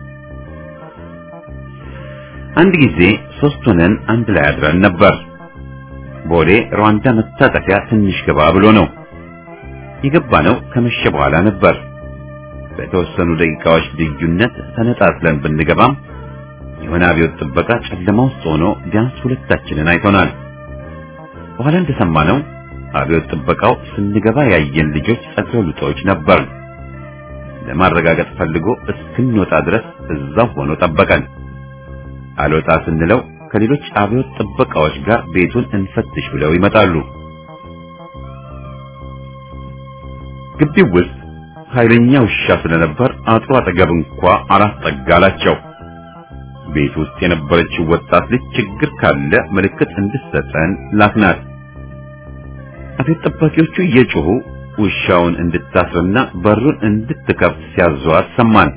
A: አንድ ጊዜ ሶስት ሆነን አንድ ላይ አድረን ነበር። ቦሌ ሩዋንዳ መታጠፊያ ትንሽ ገባ ብሎ ነው የገባነው። ከመሸ በኋላ ነበር። በተወሰኑ ደቂቃዎች ልዩነት ተነጣጥለን ብንገባም የሆነ አብዮት ጥበቃ ጨለማ ውስጥ ሆኖ ቢያንስ ሁለታችንን አይቶናል። በኋላ እንደሰማነው አብዮት ጥበቃው ስንገባ ያየን ልጆች ጸጉረ ልጦች ነበር። ለማረጋገጥ ፈልጎ እስክንወጣ ድረስ እዛው ሆኖ ጠበቀን። አልወጣ ስንለው ከሌሎች አብዮት ጥበቃዎች ጋር ቤቱን እንፈትሽ ብለው ይመጣሉ። ግቢው ውስጥ ኃይለኛ ውሻ ስለነበር አጥሩ አጠገብ እንኳ አላስጠጋላቸው። ቤት ውስጥ የነበረችው ወጣት ልጅ ችግር ካለ ምልክት እንድትሰጠን ላክናት። አብዮት ጠባቂዎቹ እየጮሁ ውሻውን እንድታስርና በሩን እንድትከፍት ሲያዟት ሰማን።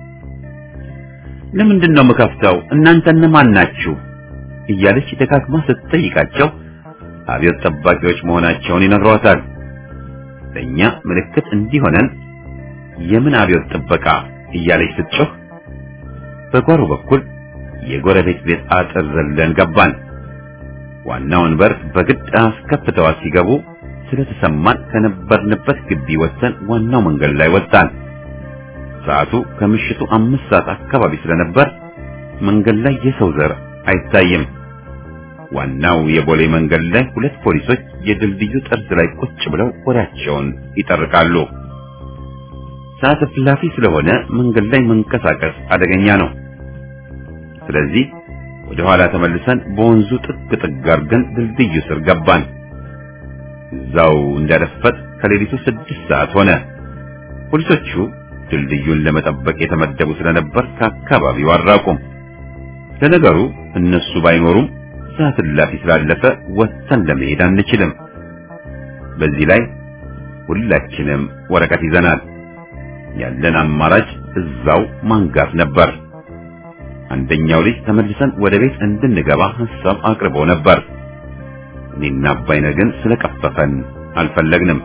A: ለምንድን ነው የምከፍተው? እናንተ እነማን ናችሁ? እያለች ደጋግማ ስትጠይቃቸው አብዮት ጠባቂዎች መሆናቸውን ይነግሯታል። ለኛ ምልክት እንዲሆነን የምን አብዮት ጥበቃ እያለች ስትጮህ በጓሮ በኩል የጎረቤት ቤት አጥር ዘለን ገባን። ዋናውን በር በግድ አስከፍተዋት ሲገቡ ስለተሰማን ከነበርንበት ግቢ ወጥተን ዋናው መንገድ ላይ ወጣን። ሰዓቱ ከምሽቱ አምስት ሰዓት አካባቢ ስለነበር መንገድ ላይ የሰው ዘር አይታይም። ዋናው የቦሌ መንገድ ላይ ሁለት ፖሊሶች የድልድዩ ጠርዝ ላይ ቁጭ ብለው ወሬያቸውን ይጠርቃሉ። ሰዓት ፍላፊ ስለሆነ መንገድ ላይ መንቀሳቀስ አደገኛ ነው። ስለዚህ ወደ ኋላ ተመልሰን በወንዙ ጥግ ጥግ አድርገን ድልድዩ ስር ገባን። እዛው እንዳደፈጥ ከሌሊቱ ስድስት ሰዓት ሆነ። ፖሊሶቹ ድልድዩን ለመጠበቅ የተመደቡ ስለነበር ከአካባቢው አራቁም። ለነገሩ እነሱ ባይኖሩም ሰዓት እላፊ ስላለፈ ወጥተን ለመሄድ አንችልም። በዚህ ላይ ሁላችንም ወረቀት ይዘናል። ያለን አማራጭ እዛው ማንጋት ነበር። አንደኛው ልጅ ተመልሰን ወደ ቤት እንድንገባ ሐሳብ አቅርቦ ነበር። እኔና አባይነህ ግን ስለቀፈፈን አልፈለግንም።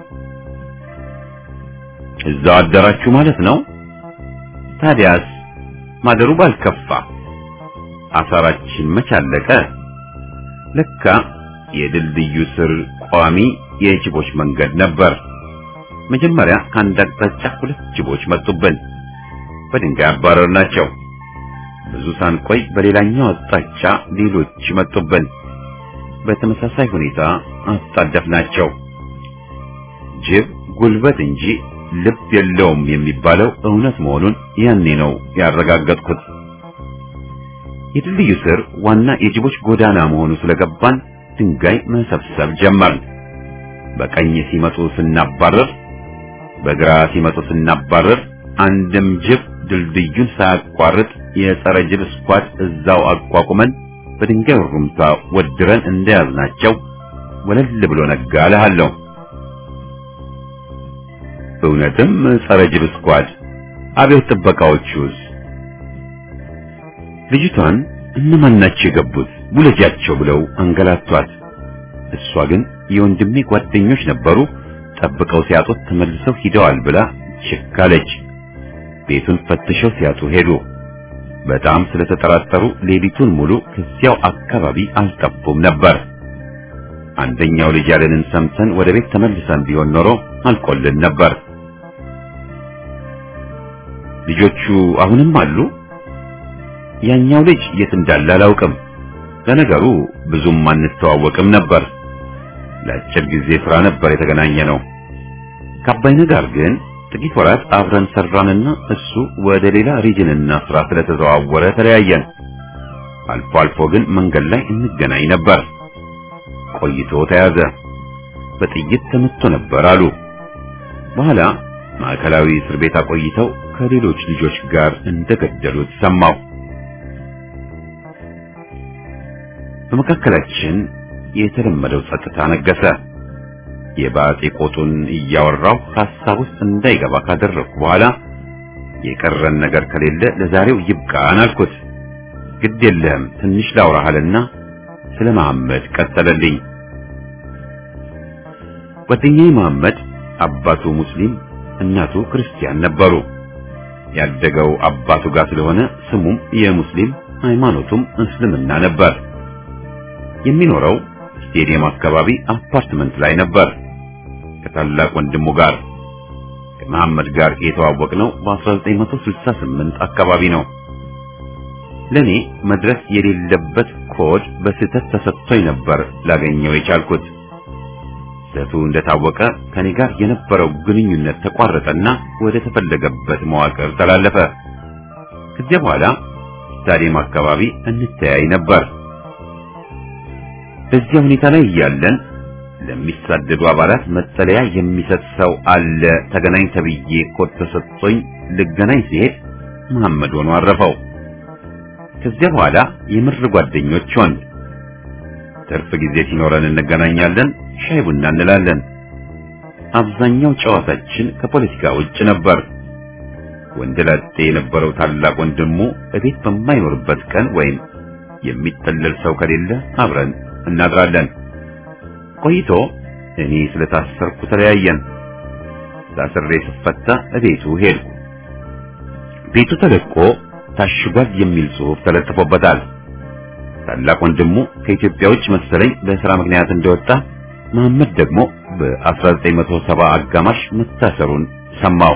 A: እዛው አደራችሁ ማለት ነው? ታዲያስ ማደሩ ባልከፋ። አሳራችን መቻለቀ። ለካ የድልድዩ ስር ቋሚ የጅቦች መንገድ ነበር። መጀመሪያ ከአንድ አቅጣጫ ሁለት ጅቦች መጡብን። በድንጋይ አባረርናቸው። ብዙ ሳንቆይ በሌላኛው አቅጣጫ ሌሎች መጡብን። በተመሳሳይ ሁኔታ አጣደፍናቸው። ጅብ ጉልበት እንጂ ልብ የለውም የሚባለው እውነት መሆኑን ያኔ ነው ያረጋገጥኩት። የድልድዩ ስር ዋና የጅቦች ጎዳና መሆኑ ስለገባን ድንጋይ መሰብሰብ ጀመርን። በቀኝ ሲመጡ ስናባረር፣ በግራ ሲመጡ ስናባረር፣ አንድም ጅብ ድልድዩን ሳያቋርጥ የጸረ ጅብ ስኳድ እዛው አቋቁመን በድንጋይ ሩምታ ወድረን እንደያዝናቸው ወለል ብሎ ነጋ እልሃለሁ። እውነትም ጸረ ጅብ ስኳድ። አብዮት ጥበቃዎቹስ? ልጅቷን እነማን ናቸው የገቡት ውለጃቸው ብለው አንገላቷት። እሷ ግን የወንድሜ ጓደኞች ነበሩ፣ ጠብቀው ሲያጡት ተመልሰው ሂደዋል ብላ ችካለች። ቤቱን ፈትሸው ሲያጡ ሄዱ። በጣም ስለተጠራጠሩ ሌሊቱን ሙሉ ከዚያው አካባቢ አልጠፉም ነበር። አንደኛው ልጅ ያለንን ሰምተን ወደ ቤት ተመልሰን ቢሆን ኖሮ አልቆልን ነበር። ልጆቹ አሁንም አሉ? ያኛው ልጅ የት እንዳለ አላውቅም። ለነገሩ ብዙም አንተዋወቅም ነበር። ለአጭር ጊዜ ስራ ነበር የተገናኘ ነው። ከአባይነህ ጋር ግን ጥቂት ወራት አብረን ሰራንና እሱ ወደ ሌላ ሪጅንና ስራ ስለተዘዋወረ ተለያየን። አልፎ አልፎ ግን መንገድ ላይ እንገናኝ ነበር። ቆይቶ ተያዘ። በጥይት ተመቶ ነበር አሉ። በኋላ ማዕከላዊ እስር ቤት አቆይተው ከሌሎች ልጆች ጋር እንደገደሉት ሰማሁ። በመካከላችን የተለመደው ጸጥታ ነገሰ። የባጤ ቆጡን እያወራው ሐሳብ ውስጥ እንዳይገባ ካደረኩ በኋላ የቀረን ነገር ከሌለ ለዛሬው ይብቃን አልኩት። ግድ የለህም ትንሽ ላውራሃልና ስለ መሐመድ ቀጠለልኝ። ጓደኛዬ መሐመድ አባቱ ሙስሊም እናቱ ክርስቲያን ነበሩ። ያደገው አባቱ ጋር ስለሆነ ስሙም የሙስሊም ሃይማኖቱም እስልምና ነበር። የሚኖረው ስቴዲየም አካባቢ አፓርትመንት ላይ ነበር ከታላቅ ወንድሙ ጋር። ከመሐመድ ጋር የተዋወቅነው በ1968 አካባቢ ነው። ለኔ መድረስ የሌለበት ኮድ በስህተት ተሰጥቶኝ ነበር ላገኘው የቻልኩት። ስህተቱ እንደታወቀ ከኔ ጋር የነበረው ግንኙነት ተቋረጠና ወደ ተፈለገበት መዋቅር ተላለፈ። ከዚያ በኋላ ስታዲየም አካባቢ እንተያይ ነበር። በዚህ ሁኔታ ላይ እያለን ለሚሳደዱ አባላት መጠለያ የሚሰጥ ሰው አለ ተገናኝ ተብዬ ኮድ ተሰጥቶኝ ልገናኝ ሲሄድ መሐመድ ሆኖ አረፈው። ከዚያ በኋላ የምር ጓደኞች ሆን። ትርፍ ጊዜ ሲኖረን እንገናኛለን፣ ሻይ ቡና እንላለን። አብዛኛው ጨዋታችን ከፖለቲካ ውጭ ነበር። ወንደላጤ የነበረው ታላቅ ወንድሙ እቤት በማይኖርበት ቀን ወይም የሚጠለል ሰው ከሌለ አብረን እናድራለን። ቆይቶ እኔ ስለታሰርኩ ተለያየን። ታስሬ ስፈታ እቤቱ ሄድኩ። ቤቱ ተለቆ ታሽጓል የሚል ጽሑፍ ተለጥፎበታል። ታላቅ ወንድሙ ከኢትዮጵያ ውጭ መሰለኝ በስራ ምክንያት እንደወጣ፣ መሐመድ ደግሞ በ1970 አጋማሽ መታሰሩን ሰማው።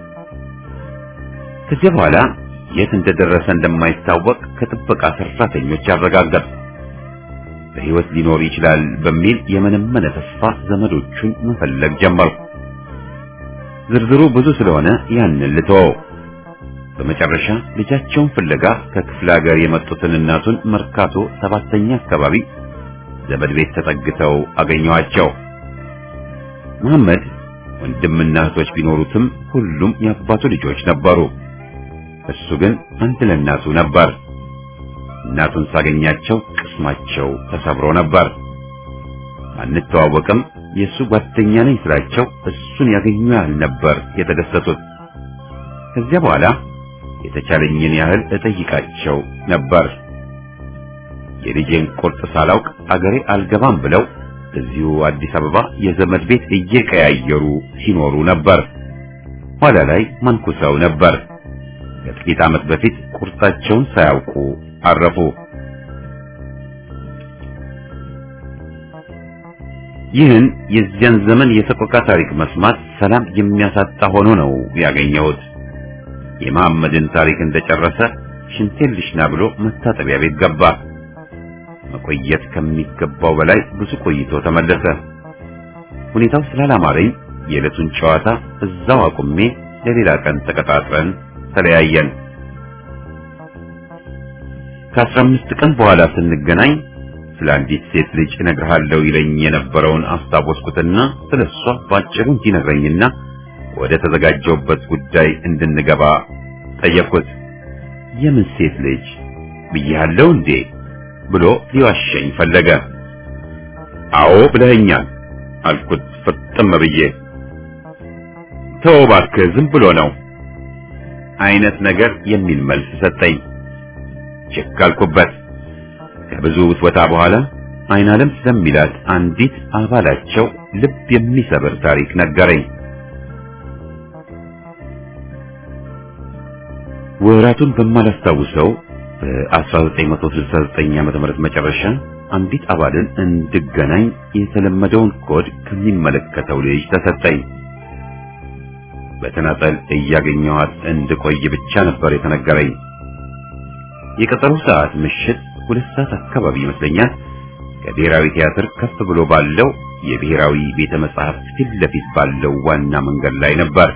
A: ከዚህ በኋላ የት እንደደረሰ እንደማይታወቅ ከጥበቃ ሰራተኞች አረጋገጡ። በሕይወት ሊኖር ይችላል በሚል የመነመነ ተስፋ ዘመዶቹን መፈለግ ጀመሩ። ዝርዝሩ ብዙ ስለሆነ ያንን ልተወው። በመጨረሻ ልጃቸውን ፍለጋ ከክፍለ ሀገር የመጡትን እናቱን መርካቶ ሰባተኛ አካባቢ ዘመድ ቤት ተጠግተው አገኘዋቸው። መሐመድ ወንድምና እህቶች ቢኖሩትም ሁሉም የአባቱ ልጆች ነበሩ። እሱ ግን አንድ ለእናቱ ነበር። እናቱን ሳገኛቸው ቅስማቸው ተሰብሮ ነበር። አንተዋወቅም፣ የሱ ጓደኛ ነኝ ስላቸው እሱን ያገኙ ያህል ነበር የተደሰቱት። ከዚያ በኋላ የተቻለኝን ያህል እጠይቃቸው ነበር። የልጄን ቁርጥ ሳላውቅ አገሬ አልገባም ብለው እዚሁ አዲስ አበባ የዘመድ ቤት እየቀያየሩ ሲኖሩ ነበር። ኋላ ላይ መንኩሰው ነበር። ከጥቂት ዓመት በፊት ቁርጣቸውን ሳያውቁ አረፉ። ይህን የዚያን ዘመን የሰቆቃ ታሪክ መስማት ሰላም የሚያሳጣ ሆኖ ነው ያገኘሁት። የመሐመድን ታሪክ እንደጨረሰ ሽንቴን ልሽና ብሎ መታጠቢያ ቤት ገባ። መቆየት ከሚገባው በላይ ብዙ ቆይቶ ተመለሰ። ሁኔታው ስላላማረኝ የዕለቱን ጨዋታ እዛው አቁሜ ለሌላ ቀን ተቀጣጥረን ተለያየን። ከአስራ አምስት ቀን በኋላ ስንገናኝ ስለ አንዲት ሴት ልጅ እነግርሃለሁ ይለኝ የነበረውን አስታወስኩትና ስለሷ ባጭሩ እንዲነግረኝና ወደ ተዘጋጀውበት ጉዳይ እንድንገባ ጠየቅኩት። የምን ሴት ልጅ ብያለሁ እንዴ ብሎ ሊዋሸኝ ፈለገ። አዎ ብለኸኛል አልኩት ፍጥም ብዬ። ተው እባክህ ዝም ብሎ ነው አይነት ነገር የሚል መልስ ሰጠኝ። ቸክ አልኩበት። ከብዙ ውትወታ በኋላ አይን ዓለም ስለሚላት አንዲት አባላቸው ልብ የሚሰብር ታሪክ ነገረኝ። ወራቱን በማላስታውሰው በ1969 ዓመተ ምህረት መጨረሻ አንዲት አባልን እንድገናኝ የተለመደውን ኮድ ከሚመለከተው ልጅ ተሰጠኝ። በተናጠል እያገኘኋት እንድቆይ ብቻ ነበር የተነገረኝ። የቀጠሮ ሰዓት ምሽት ሁለት ሰዓት አካባቢ ይመስለኛል። ከብሔራዊ ቲያትር ከፍ ብሎ ባለው የብሔራዊ ቤተ መጻሕፍት ፊት ለፊት ባለው ዋና መንገድ ላይ ነበር።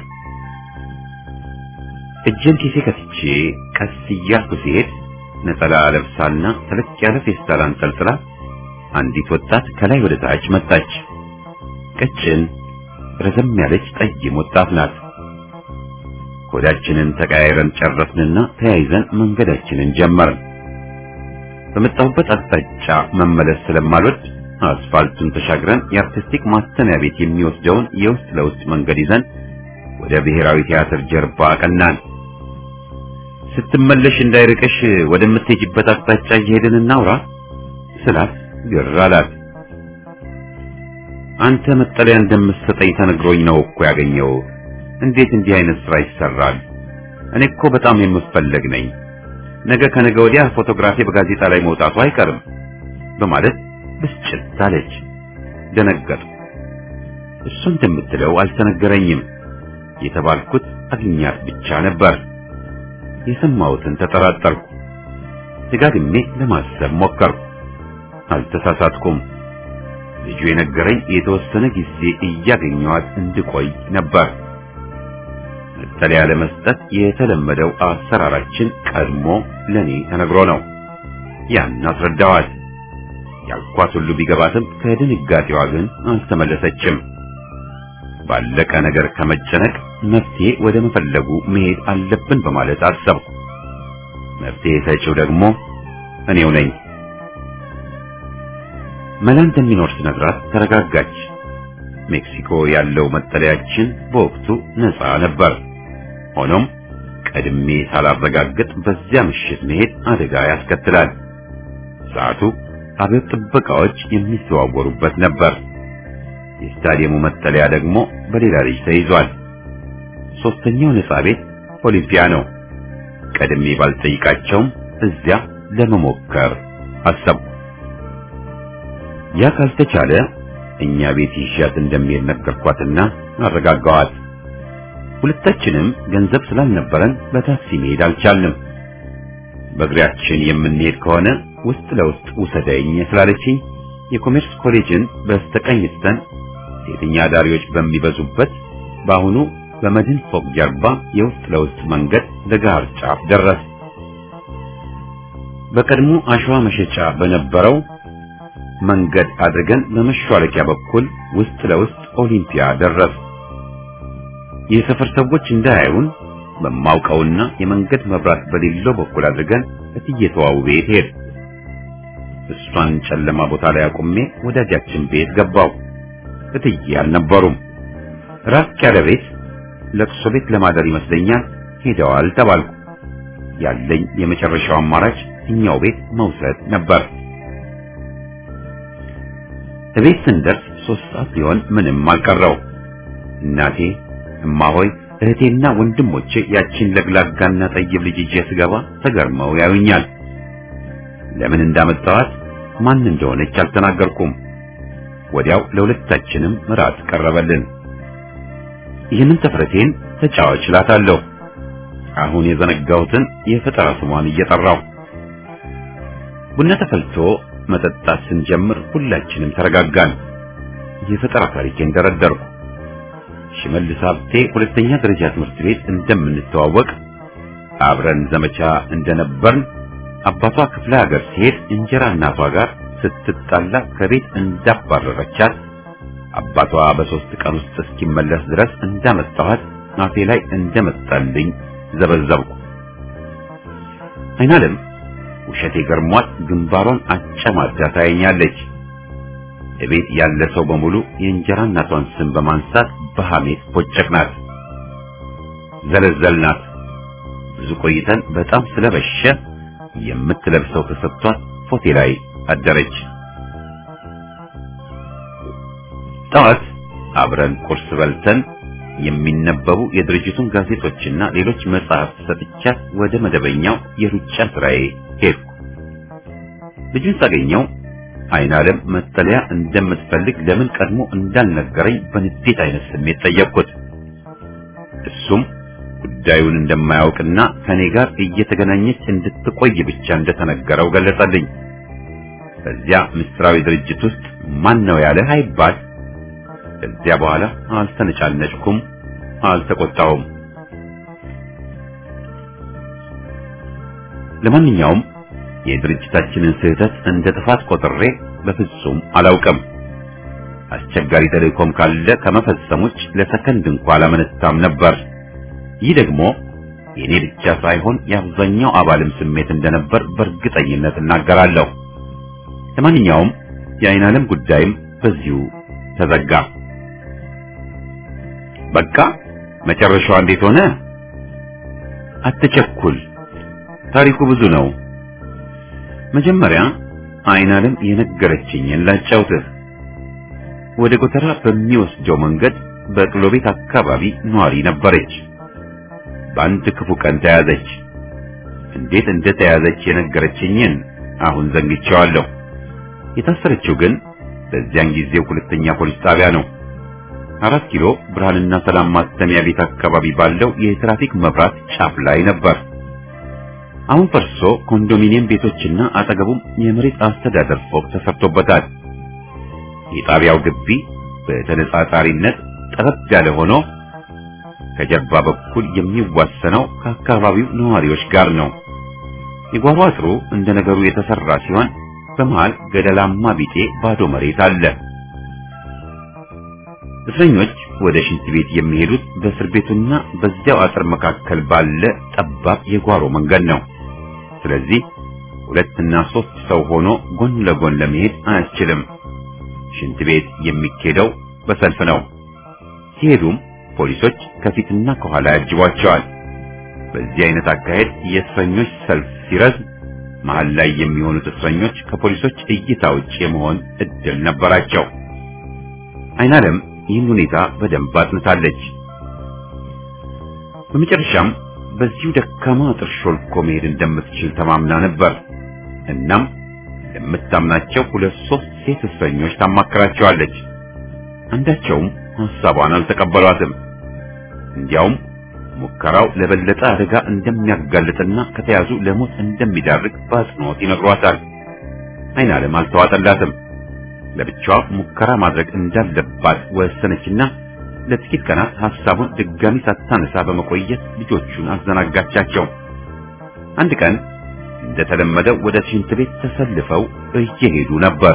A: እጄን ኪሴ ከትቼ ቀስ እያልኩ ሲሄድ ነጠላ ለብሳና ተለቅ ያለ ፌስታል አንጠልጥላ አንዲት ወጣት ከላይ ወደ ታች መጣች። ቀጭን ረዘም ያለች ጠይም ወጣት ናት። ኮዳችንን ተቀያይረን ጨረስንና ተያይዘን መንገዳችንን ጀመርን። በመጣሁበት አቅጣጫ መመለስ ስለማልወድ አስፋልቱን ተሻግረን የአርቲስቲክ ማስተሚያ ቤት የሚወስደውን የውስጥ ለውስጥ መንገድ ይዘን ወደ ብሔራዊ ቲያትር ጀርባ አቀናን። ስትመለሽ እንዳይርቅሽ ወደምትሄጂበት አቅጣጫ እየሄድን እናውራ ስላት ግር አላት። አንተ መጠለያ እንደምትሰጠኝ ተነግሮኝ ነው እኮ ያገኘው። እንዴት እንዲህ አይነት ስራ ይሰራል? እኔ እኮ በጣም የምፈለግ ነኝ። ነገ ከነገ ወዲያ ፎቶግራፊ በጋዜጣ ላይ መውጣቱ አይቀርም በማለት ብስጭት አለች። ደነገጥኩ። እሱ እንደምትለው አልተነገረኝም። የተባልኩት አግኛት ብቻ ነበር። የሰማሁትን ተጠራጠርኩ። ደጋግሜ ለማሰብ ሞከርኩ። አልተሳሳትኩም። ልጁ የነገረኝ የተወሰነ ጊዜ እያገኘኋት እንድቆይ ነበር። መጠለያ ለመስጠት የተለመደው አሰራራችን ቀድሞ ለኔ ተነግሮ ነው። ያን አስረዳኋት። ያልኳት ሁሉ ቢገባትም ከድንጋጤዋ ግን አልተመለሰችም። ባለቀ ነገር ከመጨነቅ መፍትሄ ወደ መፈለጉ መሄድ አለብን በማለት አሰብኩ። መፍትሄ ሰጪው ደግሞ እኔው ነኝ። መላ እንደሚኖር ስነግራት ተረጋጋች። ሜክሲኮ ያለው መጠለያችን በወቅቱ ነፃ ነበር። ሆኖም ቀድሜ ሳላረጋግጥ በዚያ ምሽት መሄድ አደጋ ያስከትላል። ሰዓቱ አብዮት ጥበቃዎች የሚዘዋወሩበት ነበር። የስታዲየሙ መጠለያ ደግሞ በሌላ ልጅ ተይዟል። ሶስተኛው ነፃ ቤት ኦሊምፒያ ነው። ቀድሜ ባልጠይቃቸውም እዚያ ለመሞከር አሰብኩ። ያ ካልተቻለ እኛ ቤት ይሻት እንደሚሄድ ነገርኳትና አረጋጋኋት። ሁለታችንም ገንዘብ ስላልነበረን በታክሲ መሄድ አልቻልንም። በእግራችን የምንሄድ ከሆነ ውስጥ ለውስጥ ውሰደኝ ስላለችኝ የኮሜርስ ኮሌጅን በስተቀኝ ትተን ሴተኛ አዳሪዎች በሚበዙበት በአሁኑ በመድን ፎቅ ጀርባ የውስጥ ለውስጥ መንገድ ለጋር ጫፍ ደረስ። በቀድሞ አሸዋ መሸጫ በነበረው መንገድ አድርገን በመሿለኪያ በኩል ውስጥ ለውስጥ ኦሊምፒያ ደረስ። የሰፈር ሰዎች እንዳያዩን በማውቀውና የመንገድ መብራት በሌለው በኩል አድርገን እትየተዋው ቤት ሄድ። እሷን ጨለማ ቦታ ላይ አቁሜ ወዳጃችን ቤት ገባው። እትዬ አልነበሩም። ራቅ ያለ ቤት ለቅሶ ቤት ለማደር ይመስለኛል ሄደዋል ተባልኩ። ያለኝ የመጨረሻው አማራጭ እኛው ቤት መውሰድ ነበር። እቤት ስንደርስ ሶስት ሰዓት ሊሆን ምንም አልቀረው። እናቴ፣ እማሆይ፣ እህቴና ወንድሞቼ ያቺን ለግላጋና ጠይብ ልጅ ይዤ ስገባ ተገርመው ያዩኛል። ለምን እንዳመጣኋት ማን እንደሆነች አልተናገርኩም። ወዲያው ለሁለታችንም ምራት ቀረበልን። ይህንን ተፍረቴን ተጫዋች እላታለሁ። አሁን የዘነጋሁትን የፈጠራ ስሟን እየጠራው ቡና ተፈልቶ መጠጣት ስንጀምር ሁላችንም ተረጋጋን። የፈጠራ ታሪኬን ደረደርኩ። ሽመልስ ሀብቴ ሁለተኛ ደረጃ ትምህርት ቤት እንደምንተዋወቅ አብረን ዘመቻ እንደነበርን አባቷ ክፍለ ሀገር ሲሄድ እንጀራ እናቷ ጋር ስትጣላ ከቤት እንዳባረረቻት አባቷ በሶስት ቀን ውስጥ እስኪመለስ ድረስ እንዳመጣኋት አፌ ላይ እንደመጣልኝ ዘበዘብኩ። አይናለም ውሸቴ ገርሟት ግንባሯን አጨማዳ ታየኛለች። እቤት ያለ ሰው በሙሉ የእንጀራ እናቷን ስም በማንሳት በሐሜት ቦጨቅናት፣ ዘለዘልናት። ብዙ ቆይተን በጣም ስለበሸ የምትለብሰው ተሰጥቷት ፎቴ ላይ አደረች። ጠዋት አብረን ቁርስ በልተን የሚነበቡ የድርጅቱን ጋዜጦችና ሌሎች መጽሐፍት ሰጥቻት ወደ መደበኛው የሩጫ ስራዬ ሄድኩ። ልጁን ሳገኘው አይናለም መጠለያ እንደምትፈልግ ለምን ቀድሞ እንዳልነገረኝ በንዴት አይነት ስሜት ጠየቅኩት። እሱም ጉዳዩን እንደማያውቅና ከኔ ጋር እየተገናኘች እንድትቆይ ብቻ እንደተነገረው ገለጸልኝ። በዚያ ምስጢራዊ ድርጅት ውስጥ ማን ነው ያለህ አይባል። ከዚያ በኋላ አልተነጫነጭኩም፣ አልተቆጣሁም። ለማንኛውም የድርጅታችንን ስህተት እንደ ጥፋት ቆጥሬ በፍጹም አላውቅም። አስቸጋሪ ተልእኮም ካለ ከመፈጸም ውጭ ለሰከንድ እንኳን አላመነታም ነበር። ይህ ደግሞ የኔ ብቻ ሳይሆን የአብዛኛው አባልም ስሜት እንደነበር በእርግጠኝነት እናገራለሁ። ለማንኛውም የአይናለም ጉዳይም በዚሁ ተዘጋ። በቃ መጨረሻው እንዴት ሆነ? አትቸኩል፣ ታሪኩ ብዙ ነው። መጀመሪያ አይናለም የነገረችኝን ላጫውትህ። ወደ ጎተራ በሚወስደው መንገድ በቅሎ ቤት አካባቢ ኗሪ ነበረች። በአንድ ክፉ ቀን ተያዘች። እንዴት እንደተያዘች የነገረችኝን አሁን ዘንግቼዋለሁ። የታሰረችው ግን በዚያን ጊዜው ሁለተኛ ፖሊስ ጣቢያ ነው። አራት ኪሎ ብርሃንና ሰላም ማተሚያ ቤት አካባቢ ባለው የትራፊክ መብራት ጫፍ ላይ ነበር። አሁን ፈርሶ ኮንዶሚኒየም ቤቶችና አጠገቡም የመሬት አስተዳደር ፎቅ ተሰርቶበታል። የጣቢያው ግቢ በተነጻጻሪነት ጠረብ ያለ ሆኖ ከጀርባ በኩል የሚዋሰነው ከአካባቢው ነዋሪዎች ጋር ነው። የጓሮ አጥሩ እንደ ነገሩ የተሰራ ሲሆን በመሃል ገደላማ ቢጤ ባዶ መሬት አለ። እስረኞች ወደ ሽንት ቤት የሚሄዱት በእስር ቤቱና በዚያው አጥር መካከል ባለ ጠባብ የጓሮ መንገድ ነው። ስለዚህ ሁለትና ሶስት ሰው ሆኖ ጎን ለጎን ለመሄድ አያስችልም። ሽንት ቤት የሚኬደው በሰልፍ ነው። ሲሄዱም ፖሊሶች ከፊትና ከኋላ ያጅቧቸዋል። በዚህ አይነት አካሄድ የእስረኞች ሰልፍ ሲረዝም መሃል ላይ የሚሆኑት እስረኞች ከፖሊሶች እይታ ውጭ የመሆን እድል ነበራቸው። አይናለም ይህን ሁኔታ በደንብ አጥንታለች። በመጨረሻም በዚሁ ደካማ አጥር ሾልኮ መሄድ እንደምትችል ተማምና ነበር። እናም የምታምናቸው ሁለት ሶስት ሴት እስረኞች ታማክራቸዋለች። አንዳቸውም ሐሳቧን አልተቀበሏትም። እንዲያውም ሙከራው ለበለጠ አደጋ እንደሚያጋልጥና ከተያዙ ለሞት እንደሚዳርግ በአጽንኦት ይነግሯታል። አይናለም አልተዋጠላትም። ለብቻዋ ሙከራ ማድረግ እንዳለባት ወሰነችና ለጥቂት ቀናት ሐሳቡን ድጋሚ ሳታነሳ በመቆየት ልጆቹን አዘናጋቻቸው። አንድ ቀን እንደተለመደው ወደ ሽንት ቤት ተሰልፈው እየሄዱ ነበር።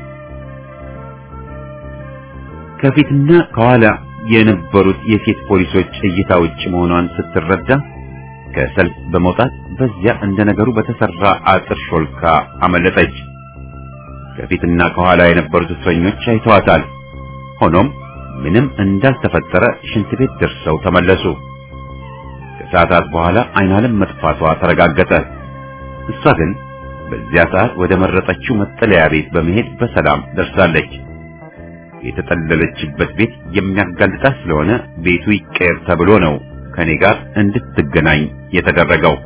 A: ከፊትና ከኋላ የነበሩት የሴት ፖሊሶች እይታ ውጭ መሆኗን ስትረዳ ከሰልፍ በመውጣት በዚያ እንደነገሩ በተሰራ አጥር ሾልካ አመለጠች። ከፊትና ከኋላ የነበሩት እስረኞች አይተዋታል። ሆኖም ምንም እንዳልተፈጠረ ሽንት ቤት ደርሰው ተመለሱ። ከሰዓታት በኋላ አይናለም መጥፋቷ ተረጋገጠ። እሷ ግን በዚያ ሰዓት ወደ መረጠችው መጠለያ ቤት በመሄድ በሰላም ደርሳለች። የተጠለለችበት ቤት የሚያጋልጣት ስለሆነ ቤቱ ይቀየር ተብሎ ነው ከኔ ጋር እንድትገናኝ የተደረገው።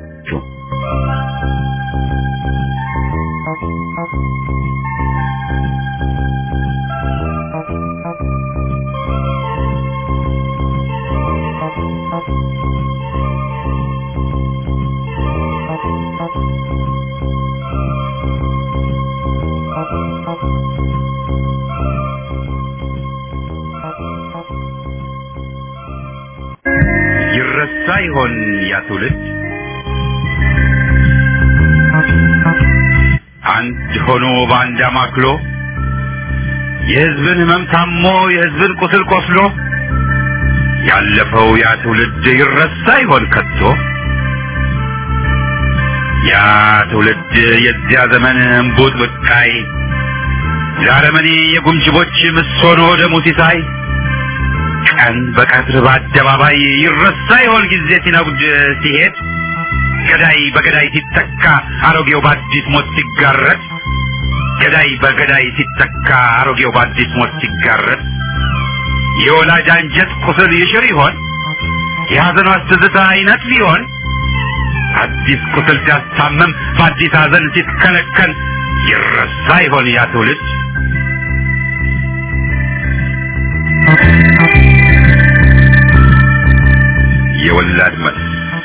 A: ይረሳ ይሆን ያ ትውልድ? አንድ ሆኖ ባንድ አማክሎ የሕዝብን ሕመም ታሞ የሕዝብን ቁስል ቆስሎ ያለፈው ያ ትውልድ ይረሳ ይሆን ከቶ? ያ ትውልድ የዚያ ዘመን እምቡጥ ብቃይ ዛረመኔ የጉምጅቦች ምሶኖ ደሙ ሲሳይ ቀን በቀትር በአደባባይ ይረሳ ይሆን ጊዜ ሲነጉድ ሲሄድ ገዳይ በገዳይ ሲተካ አሮጌው በአዲስ ሞት ሲጋረጥ ገዳይ በገዳይ ሲተካ አሮጌው በአዲስ ሞት ሲጋረጥ የወላጅ አንጀት ቁስል ይሽር ይሆን የሐዘኗ ትዝታ አይነት ሊሆን አዲስ ቁስል ሲያስታመም በአዲስ ሐዘን ሲትከለከል ይረሳ ይሆን ያ ትውልድ የወላድ መልስ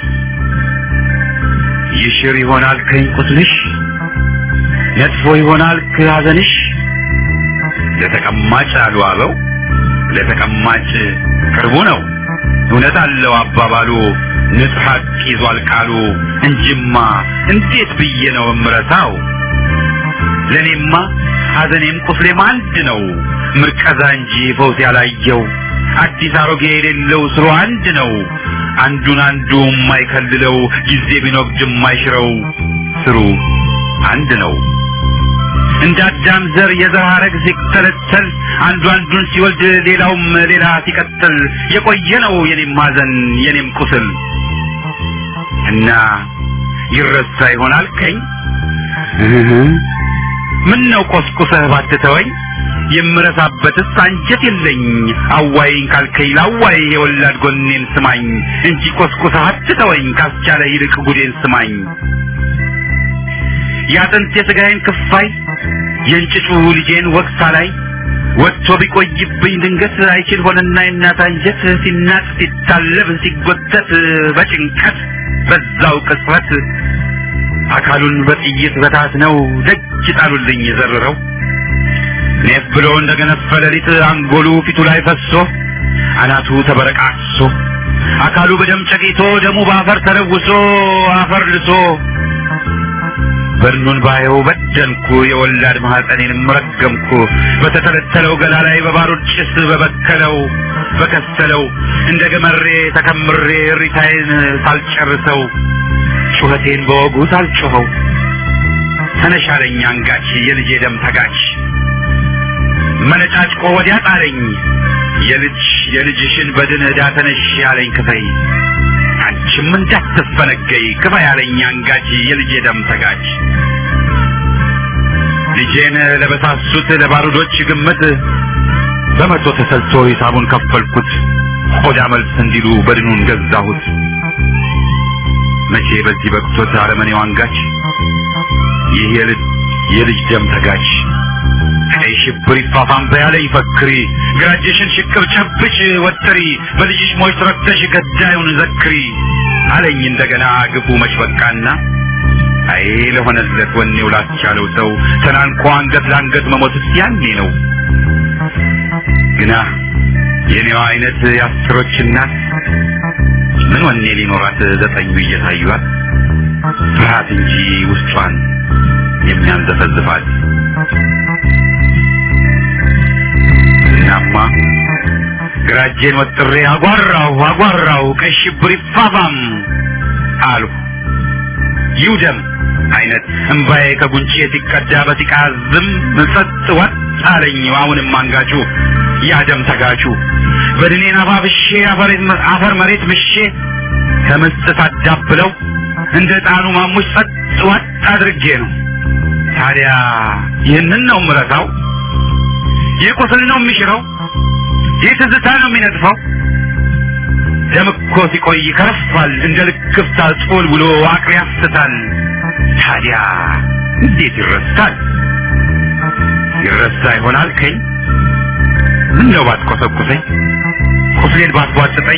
A: ይሽር ይሆናል ከኝ ቁስልሽ ነጥፎ ይሆናል ከሐዘንሽ ለተቀማጭ አሉ አበው ለተቀማጭ ቅርቡ ነው እውነት አለው አባባሉ ንጽሐቅ ይዟል ቃሉ እንጂማ እንዴት ብዬ ነው እምረሳው ለኔማ ሐዘኔም ቁስሌም አንድ ነው ምርቀዛ እንጂ ፈውስ ያላየው አዲስ አሮጌ የሌለው ስሩ አንድ ነው አንዱን አንዱ የማይከልለው ጊዜ ቢኖር የማይሽረው ስሩ አንድ ነው እንዳዳም ዘር የዘር ሐረግ ሲተለተል አንዱ አንዱን ሲወልድ ሌላውም ሌላ ሲቀጥል የቆየ ነው የኔም ሐዘን የኔም ቁስል እና ይረሳ ይሆናል ከኝ ምን ነው ቆስቁሰህ ባትተወኝ የምረሳበትስ አንጀት የለኝ አዋይን ካልከኝ ላዋይ የወላድ ጎኔን ስማኝ እንጂ ቆስቁሰህ አትተወኝ ካስቻለ ይልቅ ጉዴን ስማኝ ያጥንት የሥጋዬን ክፋይ የእንጭጩ ልጄን ወቅሳ ላይ ወጥቶ ቢቆይብኝ ድንገት አይችል ሆነና የእናት አንጀት ሲናጥ ሲታለብ ሲጎተት በጭንቀት በዛው ቅጽበት አካሉን በጥይት በታትነው ደጅ ጣሉልኝ ዘርረው ኔፍ ብሎ እንደገነፈ ሌሊት አንጎሉ ፊቱ ላይ ፈሶ አናቱ ተበረቃቅሶ አካሉ በደም ጨቂቶ ደሙ በአፈር ተለውሶ አፈር ልሶ በርኑን ባየው በደንኩ የወላድ ማህፀኔንም ረገምኩ በተተለተለው ገላ ላይ በባሩድ ጭስ በበከለው በከሰለው እንደ ገመሬ ተከምሬ ሪታዬን ሳልጨርሰው ጩኸቴን በወጉ ሳልጮኸው ተነሻለኝ አንጋች የልጄ ደም ተጋች መነጫጭቆ ወዲያ ጣለኝ የልጅ የልጅሽን በድን ዕዳ ተነሽ ያለኝ ክፈይ አንቺም እንዳትፈነገይ ክፋ ያለኝ አንጋች የልጄ ደም ተጋች ልጄን ለበሳሱት ለባሩዶች ግምት በመቶ ተሰልቶ ሂሳቡን ከፈልኩት ቆዳ መልስ እንዲሉ በድኑን ገዛሁት መቼ በዚህ በቅቶት አረመኔው አንጋች ይህ የልጅ የልጅ ደም ተጋች ቀይ ሽብር ይፋፋም በያለኝ ፈክሪ ግራጅሽን ሽቅብ ጨብጭ ወጥሪ በልጅሽ ሞት ረክተሽ ገዳዩን ዘክሪ አለኝ እንደገና ግፉ መሽበቃና አይ ለሆነለት ወኔው ላስቻለው ሰው ተናንቆ አንገት ለአንገት መሞትስ ያኔ ነው ግና የኔዋ አይነት የአስሮች እናት ምን ወኔ ሊኖራት ዘጠኙ እየታዩት ፍርሃት እንጂ ውስጧን የሚያንዘፈዝፋት እናማ ግራጄን ወጥሬ አጓራው አጓራው ቀይ ሽብር ይፋፋም አልሁ ይውደም አይነት እንባዬ ከጉንጬ ሲቀዳ በሲቃዝም ምጸጥ ወጣለኝ አሁንም አንጋቹ ያደም ተጋቹ በድኔን አባብሼ አፈር መሬት ምሼ ከምስጥ አዳብለው እንደ ጣኑ ማሙሽ ጸጥ ወጥ አድርጌ ነው ታዲያ ይህንን ነው ምረሳው የቁስል ነው የሚሽረው የትዝታ ነው የሚነጥፈው ደም እኮ ሲቆይ ከረፋል እንደ ልክፍታ ጾል ብሎ አቅሪ ያስታል ታዲያ እንዴት ይረሳል ይረሳ ይሆናል ከኝ ምን ነው ባትቆሰቁሰኝ ቁስሌን ባትቧጥጠኝ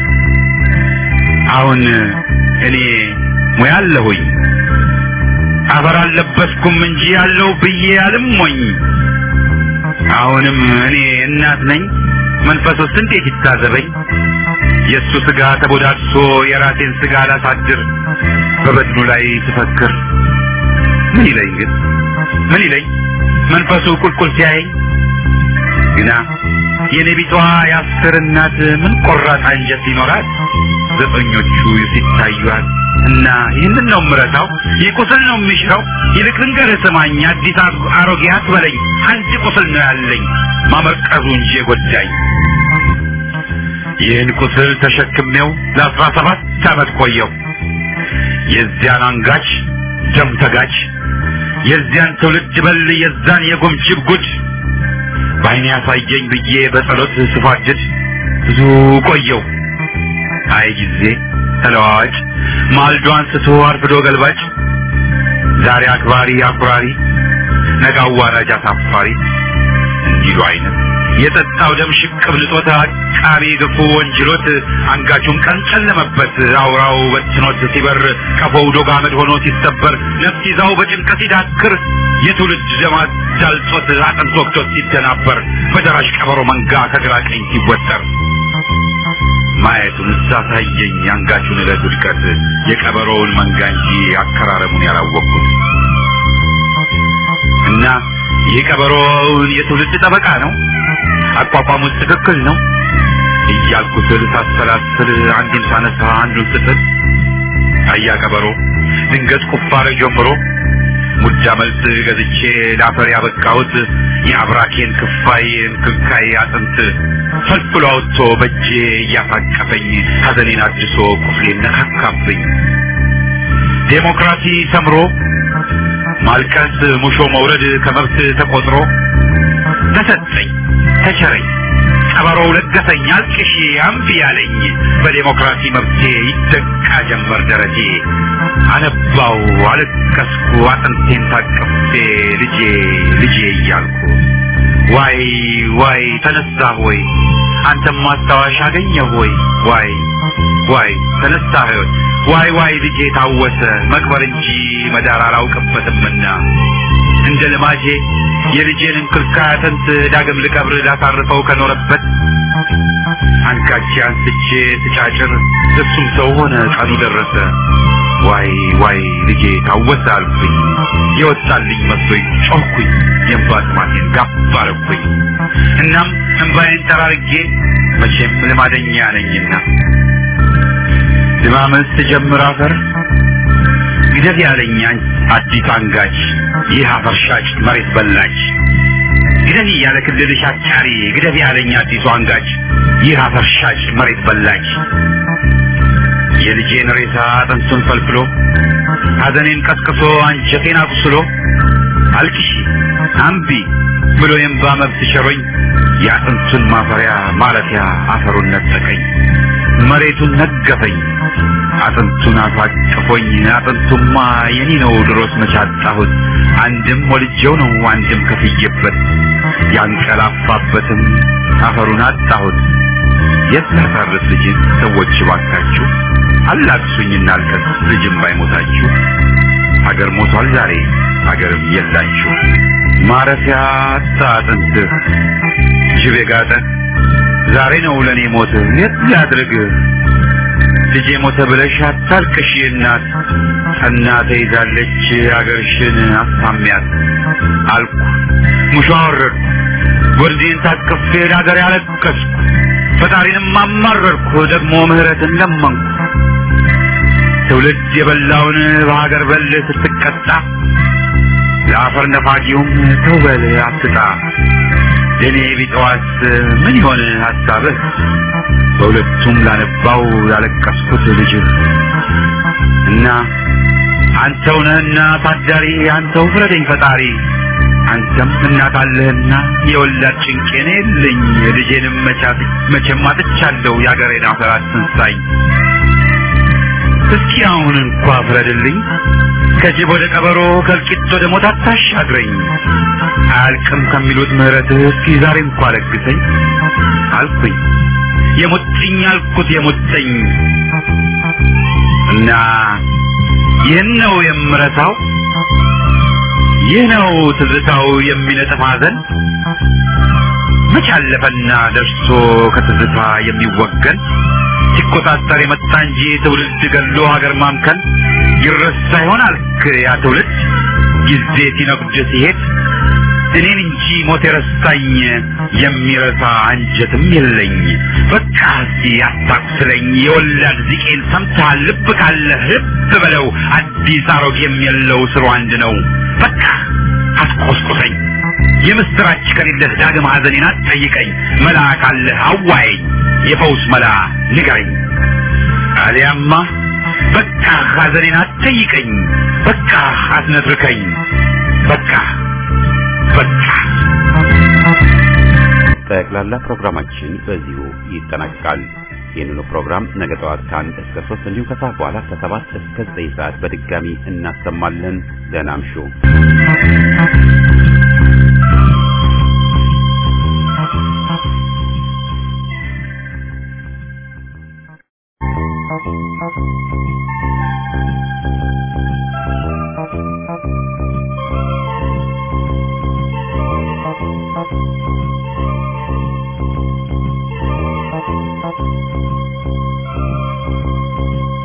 A: አሁን እኔ ሙያ አለሁኝ አፈር አልለበስኩም እንጂ ያለው ብዬ አልሞኝ አሁንም እኔ እናት ነኝ መንፈሱስ እንዴት ይታዘበኝ የሱ ስጋ ተቦዳድሶ የራሴን ስጋ ላሳድር በበድኑ ላይ ተፈክር ምን ይለኝ ግን ምን ይለኝ መንፈሱ ቁልቁል ሲያየኝ ግና የነቢቷ ያስር እናት ምን ቆራጥ አንጀት ይኖራል ዘጠኞቹ ሲታዩት እና ይህንን ነው ምረታው ይቁስል ነው የሚሽረው ይልቅ ልንገርህ ስማኝ አዲስ አሮጌ አትበለኝ አንድ ቁስል ነው ያለኝ ማመርቀዙ እንጂ የጎዳኝ ይህን ቁስል ተሸክሜው ለአስራ ሰባት ዓመት ቆየው የዚያን አንጋች ደም ተጋች የዚያን ትውልድ በል የዛን የጎምጅብ ጉድ ባይኔ ያሳየኝ ብዬ በጸሎት ስፋጅድ ብዙ ቆየው። አይ ጊዜ ተለዋዋጭ ማልዶ አንስቶ አርፍዶ ገልባጭ ዛሬ አክባሪ አኩራሪ ነገ አዋራጅ አሳፋሪ እንዲሉ አይነት የጠጣው ደም ሽቅብ ልጦት አቃቢ ግፉ ወንጅሎት አንጋቹን ቀን ጨለመበት አውራው በትኖት ሲበር ቀፎው ዶግ አመድ ሆኖ ሲሰበር ነፍስ ይዛው በጭንቀት ሲዳክር የትውልድ ደማት ዳልጦት አጥንት ወቅቶት ሲደናበር በደራሽ ቀበሮ መንጋ ከግራ ቀኝ ሲወጠር ማየቱን ሳሳየኝ አንጋቹን ለድርቀት የቀበሮውን መንጋ እንጂ አከራረሙን ያላወቅኩት እና የቀበሮውን የትውልድ ጠበቃ ነው አቋቋሙ ትክክል ነው እያልኩ ስል ሳሰላስል አንዱን ሳነሳ አንዱን ስጥል አያ ቀበሮ ድንገት ቁፋሮ ጀምሮ ሙጃ መልስ ገዝቼ ላፈር ያበቃሁት የአብራኬን ክፋይ እንክልካይ አጥንት ፈልፍሎ አውጥቶ በእጄ እያፋቀፈኝ ሐዘኔን አድሶ ቁስሌን ነካካብኝ። ዴሞክራሲ ሰምሮ ማልቀስ ሙሾ መውረድ ከመብት ተቆጥሮ ተሰጠኝ ተቸረኝ ቀበሮው ለገሰኝ አልቅሺ አምቢ ያለኝ በዴሞክራሲ መብቴ ይደቃ ጀመር ደረቴ አነባው አለቀስኩ አጥንቴን ታቅፌ ልጄ ልጄ እያልኩ ዋይ ዋይ ተነሳ ሆይ አንተም ማስታወሻ አገኘ ሆይ ዋይ ዋይ ተነሳ ሆይ ዋይ ዋይ ልጄ ታወሰ መቅበር እንጂ መዳር አላውቅበትምና እንደ ልማጄ የልጄን እንክልካይ አጥንት ዳግም ልቀብር ላሳርፈው ከኖረበት አንካቼ አንስቼ ስጫጭር እሱም ሰው ሆነ ቀኑ ደረሰ ዋይ ዋይ ልጄ ታወሰ አልኩኝ የወጣልኝ መስሎኝ ጮህኩኝ የእንባ ጥማቴን ጋብ አረኩኝ። እናም እንባዬን ጠራርጌ መቼም ልማደኛ ነኝና ድማመስ ጀምር አፈር ግደት ያለኝ አዲስ አንጋች ይህ አፈርሻጭ መሬት በላች ግደት ያለ ክልልሽ አጫሪ ግደት ያለኝ አዲስ አንጋች ይህ አፈርሻጭ መሬት በላች የልጄን ሬሳ አጥንቱን ፈልፍሎ ሐዘኔን ቀስቅሶ አንጀቴን አቁስሎ አልቅሺ አምቢ ብሎ የእንባ መብት ሸሮኝ የአጥንቱን ማፈሪያ ማረፊያ አፈሩን ነጠቀኝ መሬቱን ነገፈኝ አጥንቱን አፋቅፎኝ አጥንቱማ የኔ ነው ድሮስ መቻጣሁት አንድም ወልጄው ነው አንድም ከፍዬበት ያንቀላፋበትም አፈሩን አጣሁት የታሳረፍ ልጅን ሰዎች ባካችሁ አላክሱኝና አልቀስ ልጅም ባይሞታችሁ ሀገር ሞቷል ዛሬ ሀገርም የላችሁ ማረፊያ አጥንት ጅብ የጋጠ ዛሬ ነው ለኔ ሞት የት ላድርግ ልጄ ሞተ ብለሽ አታልቅሽ እናት እናቴ ይዛለች ሀገርሽን አሳሚያት አልኩ ሙሾ አወረድኩ ወርዴን ታቅፌ ለሀገር ያለቀስኩ ፈጣሪንም አማረርኩ ደግሞ ምህረትን ለመንኩ ትውልድ የበላውን በሀገር በል ስትቀጣ ለአፈር ነፋጊውም ተውበል አትጣ ለኔ ቢጠዋስ ምን ይሆን ሐሳብህ በሁለቱም ላነባው ያለቀስኩት ልጅ እና አንተው ነህና ታዳሪ አንተው ፍረደኝ ፈጣሪ አንተም እናት አለህና የወላድ ጭንቄን የለኝ ልጄንም መቻት መቼም አጥቻለሁ ያገሬን አፈር አትንሳኝ እስኪ አሁን እንኳን ፍረድልኝ ከጅብ ወደ ቀበሮ ከልቂት ወደ ሞት አታሻግረኝ አልቅም ከሚሉት ምህረትህ እስኪ ዛሬ እንኳን ለግሰኝ አልኩኝ የሞትኝ አልኩት የሞተኝ እና ይህን ነው የምረታው ይህ ነው ትዝታው የሚነጥፍ ሐዘን መች አለፈና ደርሶ ከትዝታ የሚወገን ሲቆጣጠር የመጣ እንጂ ትውልድ ገሎ ሀገር ማምከን ይረሳ ይሆናል ያ ትውልድ ጊዜ ሲነጉድ ሲሄድ እኔን እንጂ ሞት የረሳኝ የሚረሳ አንጀትም የለኝ በቃ እስኪ አታቁስለኝ የወላድ ዚቄን ሰምተሃል ልብ ካለህ ልብ በለው አዲስ አሮጌም የለው ስሩ አንድ ነው በቃ አትቆስቁሰኝ የምስራች ከሌለህ ዳግም ሐዘኔን አትጠይቀኝ መላ ካለህ አዋየኝ የፈውስ መላ ንገረኝ አሊያማ በቃ ሐዘኔን አትጠይቀኝ በቃ አትነትርከኝ በቃ በቃ ጠቅላላ ፕሮግራማችን በዚሁ ይጠናቀቃል። ይህንኑ ፕሮግራም ነገ ጠዋት ከአንድ እስከ ሶስት እንዲሁም ከሰዓት በኋላ ከሰባት እስከ ዘጠኝ ሰዓት በድጋሚ እናሰማለን። ደህና እምሹ።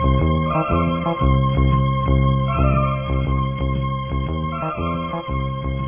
A: Thank you.